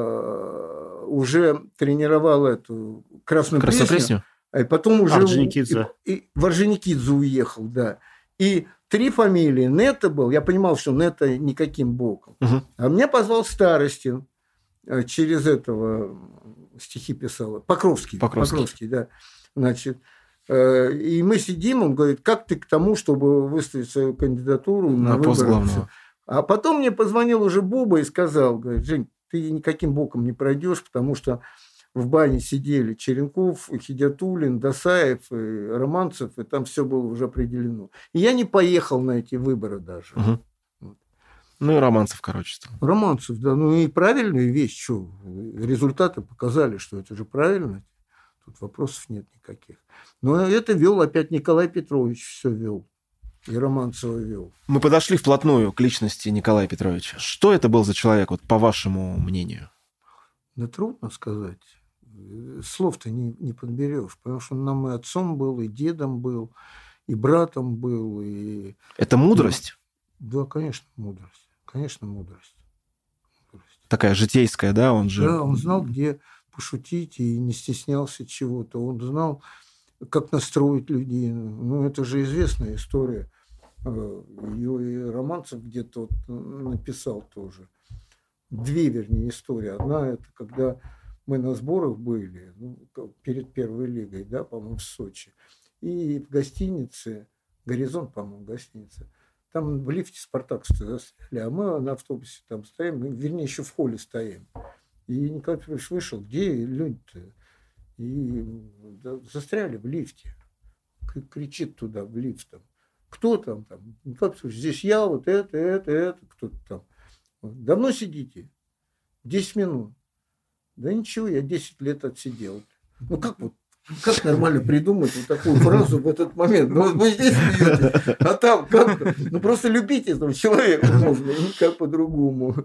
э, уже тренировал эту Красную, Красную Пресню, и потом уже Орджоникидзе. И, и в Орджоникидзе уехал, да. И три фамилии. Нета был, я понимал, что Нета никаким боком. Угу. А меня позвал Старостин через этого, стихи писал, Покровский. Покровский, Покровский, да. Значит, э, и мы сидим, он говорит: как ты к тому, чтобы выставить свою кандидатуру на, на пост главного? А потом мне позвонил уже Буба и сказал, говорит: Жень, ты никаким боком не пройдешь, потому что в бане сидели Черенков, Хидиатуллин, Досаев, и Романцев, и там все было уже определено. И я не поехал на эти выборы даже. Угу. Вот. Ну и Романцев, короче. Стал. Романцев, да. Ну и правильная вещь, что результаты показали, что это же правильно. Тут вопросов нет никаких. Но это вел опять Николай Петрович, все вел. И Романцева вел. Мы подошли вплотную к личности Николая Петровича. Что это был за человек, вот, по вашему мнению? Да трудно сказать. Слов-то не, не подберешь. Потому что он нам и отцом был, и дедом был, и братом был. И... Это мудрость? Да, конечно, мудрость. Конечно, мудрость. мудрость. Такая житейская, да? Он же... Да, он знал, где пошутить, и не стеснялся чего-то. Он знал, как настроить людей. Ну, это же известная история. Ее и Романцев где-то вот написал тоже. Две, вернее, истории. Одна – это когда мы на сборах были, ну, перед первой лигой, да, по-моему, в Сочи. И в гостинице, «Горизонт», по-моему, гостиница, там в лифте «Спартак» застряли, а мы на автобусе там стоим, мы, вернее, еще в холле стоим. И Николай Петрович вышел: где люди-то? И да, застряли в лифте. Кричит туда, в лифт. Там. Кто там? там? Николай Петрович: здесь я, вот это, это, это, кто-то там. Давно сидите? Десять минут. Да ничего, я десять лет отсидел. Ну как вот, как нормально придумать вот такую фразу в этот момент? Ну вот вы здесь смеетесь, а там как? Ну просто любите этого человека можно, никак по-другому.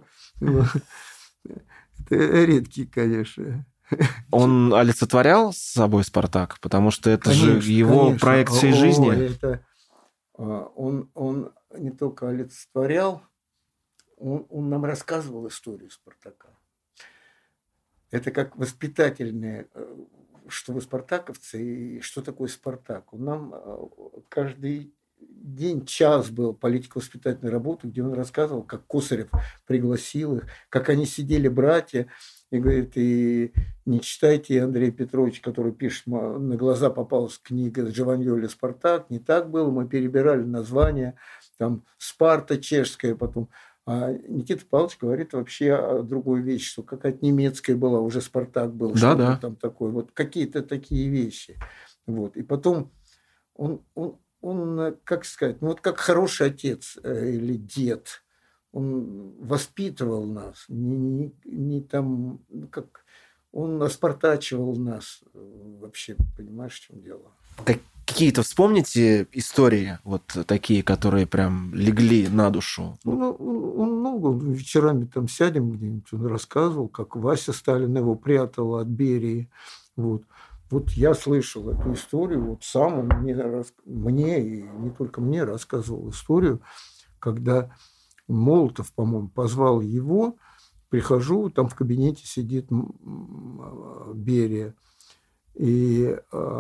Это редкий, конечно. Он олицетворял с собой «Спартак», потому что это конечно, же его конечно. проект всей О, жизни. Это, он, он не только олицетворял, он, он нам рассказывал историю «Спартака». Это как воспитательное, что вы спартаковцы и что такое «Спартак». Он нам каждый день, час был политико-воспитательной работы, где он рассказывал, как Косарев пригласил их, как они сидели, братья, и говорит: и не читайте Андрея Петровича, который пишет, на глаза попалась книга Джованьоли «Спартак», не так было, мы перебирали названия, там «Спарта» чешская, потом... А Никита Павлович говорит вообще о другой вещи, что какая-то немецкая была, уже «Спартак» был, да, что-то да. там такое, вот какие-то такие вещи. Вот. И потом он, он, он, как сказать, ну вот как хороший отец или дед, он воспитывал нас, не, не, не там, как он оспартачивал нас вообще, понимаешь, в чем дело? какие-то вспомните истории вот такие, которые прям легли на душу? Ну, он много. Вечерами там сядем где-нибудь, он рассказывал, как Вася Сталин его прятал от Берии. Вот. Вот я слышал эту историю, вот сам он мне, мне и не только мне рассказывал историю, когда Молотов, по-моему, позвал его, прихожу, там в кабинете сидит Берия, и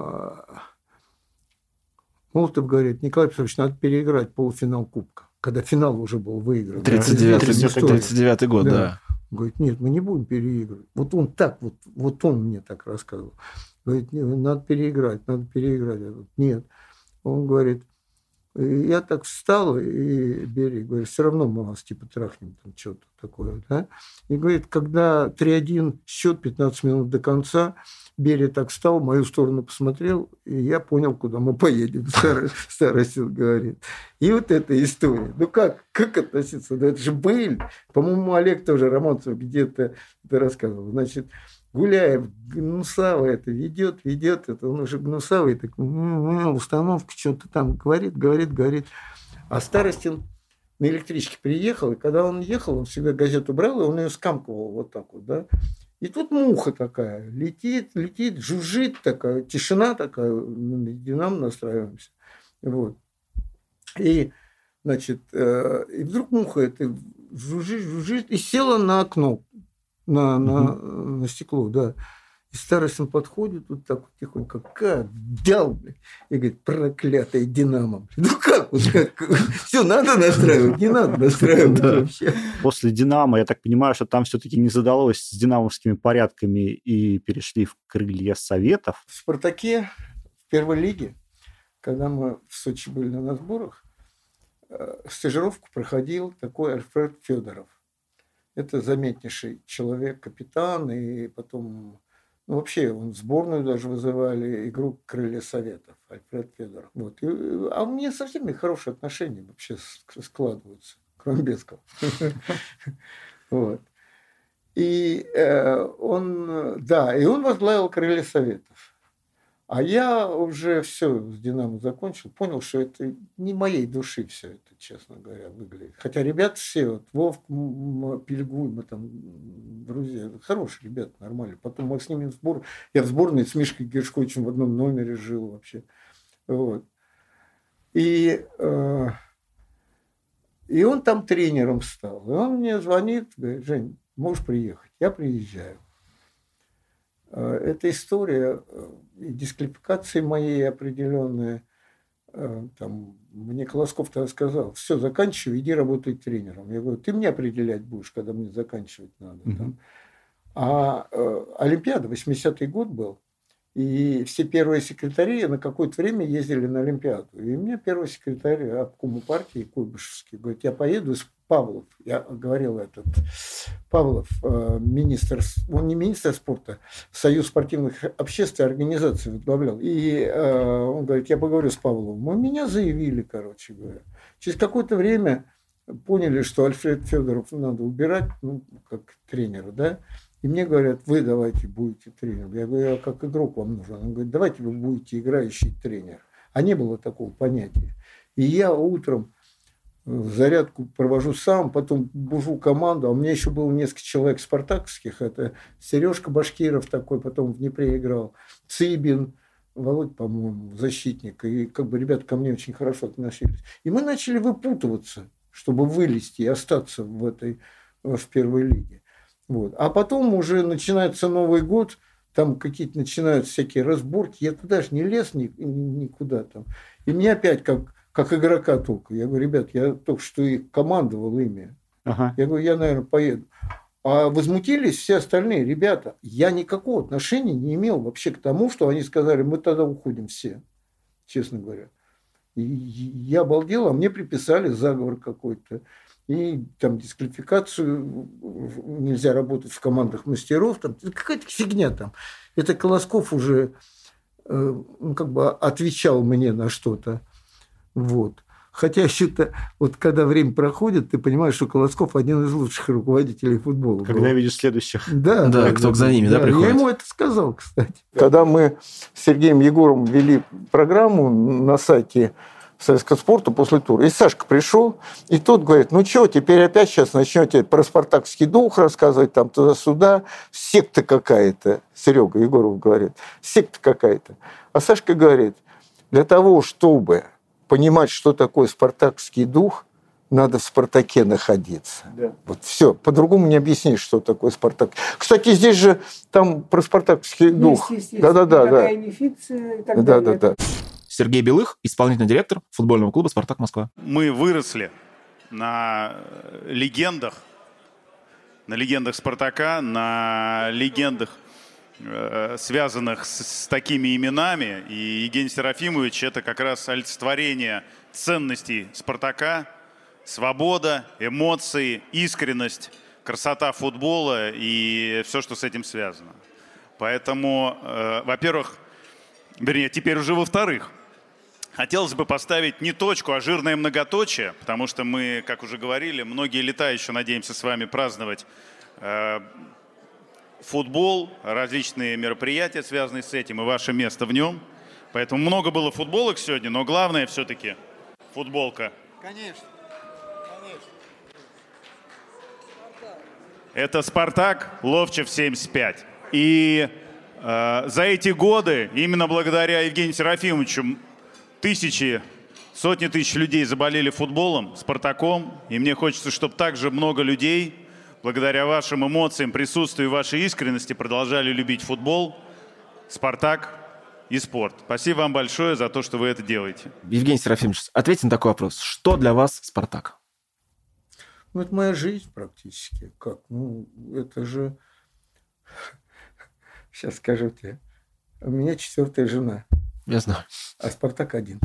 Молотов говорит: Николай Петрович, надо переиграть полуфинал Кубка, когда финал уже был выигран. тридцать девятый год, да. да. Говорит: нет, мы не будем переигрывать. Вот он так, вот, вот он мне так рассказывал. Говорит: надо переиграть, надо переиграть. Я говорю: нет. Он говорит: я так встал, и Берия говорит: все равно мы вас типа трахнем, там что-то такое. Да? И говорит, когда три-один счет, пятнадцать минут до конца, Берия так встал, в мою сторону посмотрел, и я понял, куда мы поедем. Старостин говорит. И вот эта история. Ну как, как относиться? Да это же Бейль. По-моему, Олег тоже, Романцев, где-то это рассказывал. Значит, Гуляев гнусавый это ведет, ведет, это он уже гнусавый, так, установка что-то там говорит, говорит, говорит. А Старостин на электричке приехал, и когда он ехал, он всегда газету брал, и он ее скамкивал вот так вот, да. И тут муха такая, летит, летит, жужжит такая, тишина такая, Динамо настраиваемся. Вот. И, значит, э, и вдруг муха это жужжит, жужжит, и села на окно. На, на, угу. на стекло, да. И Старостин подходит, вот так вот тихонько, как дал, блядь. И говорит: проклятая Динамо. Ну как, вот как, все надо настраивать, не надо настраивать вообще. После Динамо, я так понимаю, что там все-таки не задалось с динамовскими порядками и перешли в крылья Советов. В «Спартаке», в первой лиге, когда мы в Сочи были на сборах, стажировку проходил такой Альфред Федоров. Это заметнейший человек, капитан, и потом, ну, вообще, он в сборную даже вызывали, игру «Крылья Советов», Альфред Федоров. Вот. И, а у меня со всеми хорошие отношения вообще складываются, кроме Бескова. Вот. И он, да, и он возглавил «Крылья Советов». А я уже все с «Динамо» закончил, понял, что это не моей души все это, честно говоря, выглядит. Хотя ребята все, вот, Вовк, Пельгуй, мы там друзья, хорошие ребята, нормально. Потом мы с ними в сбор, я в сборной с Мишкой Гершковичем в одном номере жил вообще. Вот. И, э, и он там тренером стал. И он мне звонит, говорит: Жень, можешь приехать? Я приезжаю. Эта история дисквалификации моей определенная, там, мне Колосков-то сказал: все, заканчивай, иди работай тренером. Я говорю: ты мне определять будешь, когда мне заканчивать надо. Mm-hmm. Там. А э, Олимпиада, восьмидесятый год был, и все первые секретари на какое-то время ездили на Олимпиаду. И мне первый секретарь обкома партии Куйбышевский говорит: я поеду с Павлов, я говорил этот, Павлов, министр, он не министр спорта, Союз спортивных обществ и организаций возглавлял. И он говорит: я поговорю с Павловым. Мы меня заявили, короче говоря. Через какое-то время поняли, что Альфред Федоров надо убирать, ну, как тренера, да. И мне говорят: вы давайте будете тренером. Я говорю: а как игрок вам нужен? Он говорит: давайте вы будете играющий тренер. А не было такого понятия. И я утром зарядку провожу сам, потом бужу команду, а у меня еще было несколько человек спартаковских, это Сережка Башкиров такой, потом в Днепре играл, Цыбин, Володь, по-моему, защитник, и как бы ребята ко мне очень хорошо относились. И мы начали выпутываться, чтобы вылезти и остаться в этой, в первой лиге. Вот. А потом уже начинается Новый год, там какие-то начинают всякие разборки, я туда же не лез ни, никуда там. И мне опять как как игрока только. Я говорю: ребят, я только что и командовал ими. Ага. Я говорю: я, наверное, поеду. А возмутились все остальные ребята. Я никакого отношения не имел вообще к тому, что они сказали: мы тогда уходим все, честно говоря. И я обалдел, а мне приписали заговор какой-то. И там дисквалификацию, нельзя работать в командах мастеров. Там какая-то фигня там. Это Колосков уже ну, как бы отвечал мне на что-то. Вот. Хотя я считаю, вот когда время проходит, ты понимаешь, что Колосков один из лучших руководителей футбола. Когда был. Видишь следующих. Да, да, да кто да, за ними, да, да, приходит. Я ему это сказал, кстати. Когда мы с Сергеем Егоровым вели программу на сайте Советского спорта после тура, и Сашка пришел, и тот говорит, ну что, теперь опять сейчас начнете про спартаковский дух рассказывать, там туда-сюда, секта какая-то, Серега Егоров говорит, секта какая-то. А Сашка говорит, для того, чтобы понимать, что такое спартаковский дух, надо в «Спартаке» находиться. Да. Вот все. По-другому не объяснишь, что такое «Спартак». Кстати, здесь же там про спартаковский есть, дух. Есть, есть. Да-да-да. Никакая не фикция и так да, далее. Да, да. Сергей Белых, исполнительный директор футбольного клуба «Спартак Москва». Мы выросли на легендах, на легендах «Спартака», на легендах, связанных с, с такими именами. И Евгений Серафимович – это как раз олицетворение ценностей «Спартака», свобода, эмоции, искренность, красота футбола и все, что с этим связано. Поэтому, э, во-первых, вернее, теперь уже во-вторых, хотелось бы поставить не точку, а жирное многоточие, потому что мы, как уже говорили, многие лета еще надеемся с вами праздновать э, футбол, различные мероприятия, связанные с этим, и ваше место в нем. Поэтому много было футболок сегодня, но главное все-таки футболка. Конечно. Конечно. Это «Спартак» Ловчев семьдесят пять. И э, за эти годы, именно благодаря Евгению Серафимовичу, тысячи, сотни тысяч людей заболели футболом, «Спартаком». И мне хочется, чтобы также много людей, благодаря вашим эмоциям, присутствию и вашей искренности, продолжали любить футбол, «Спартак» и спорт. Спасибо вам большое за то, что вы это делаете. Евгений Серафимович, ответьте на такой вопрос. Что для вас «Спартак»? Ну, это моя жизнь практически. Как? Ну, это же... Сейчас скажу тебе. У меня четвертая жена. Я знаю. А «Спартак» один.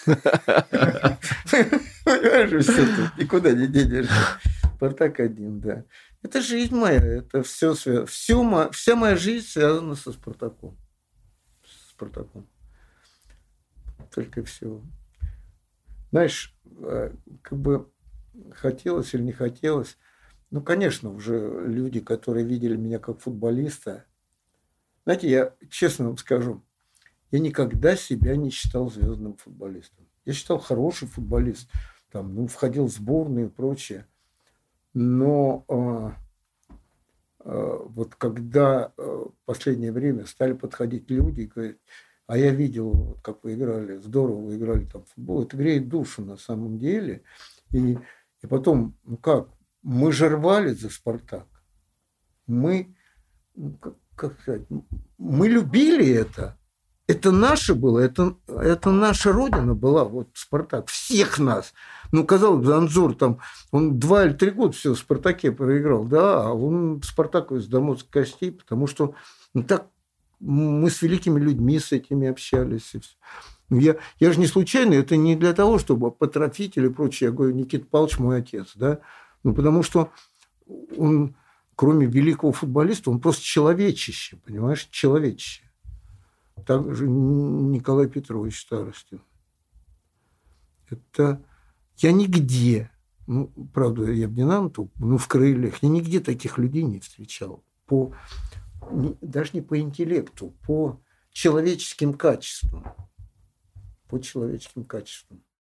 Понимаешь, все тут. Никуда не денешься. «Спартак» один, да. Это жизнь моя. Это все, все, вся моя жизнь связана со «Спартаком». С «Спартаком». Только всего. Знаешь, как бы хотелось или не хотелось. Ну, конечно, уже люди, которые видели меня как футболиста. Знаете, я честно вам скажу, я никогда себя не считал звездным футболистом. Я считал хороший футболист. Там, ну, входил в сборную и прочее. Но а, а, вот когда а, в последнее время стали подходить люди и говорить, а я видел, вот, как вы играли, здорово вы играли там в футбол, это греет душу на самом деле. И, и потом, ну как, мы же рвали за «Спартак». Мы, ну, как, как сказать, мы любили это. Это наше было, это, это наша родина была, вот «Спартак», всех нас. Ну, казалось бы, Анзор там, он два или три года все в «Спартаке» проиграл, да, а он «Спартак» из до мозга костей, потому что ну, так мы с великими людьми с этими общались. И все. Я, я же не случайно, это не для того, чтобы потрофить или прочее. Я говорю, Никита Павлович мой отец, да, ну, потому что он, кроме великого футболиста, он просто человечище, понимаешь, человечище. Также Николай Петрович Старостин. Это я нигде, ну, правда, я в «Динамо», ну, в «Крыльях», я нигде таких людей не встречал. По, даже не по интеллекту, по человеческим качествам. По человеческим качествам.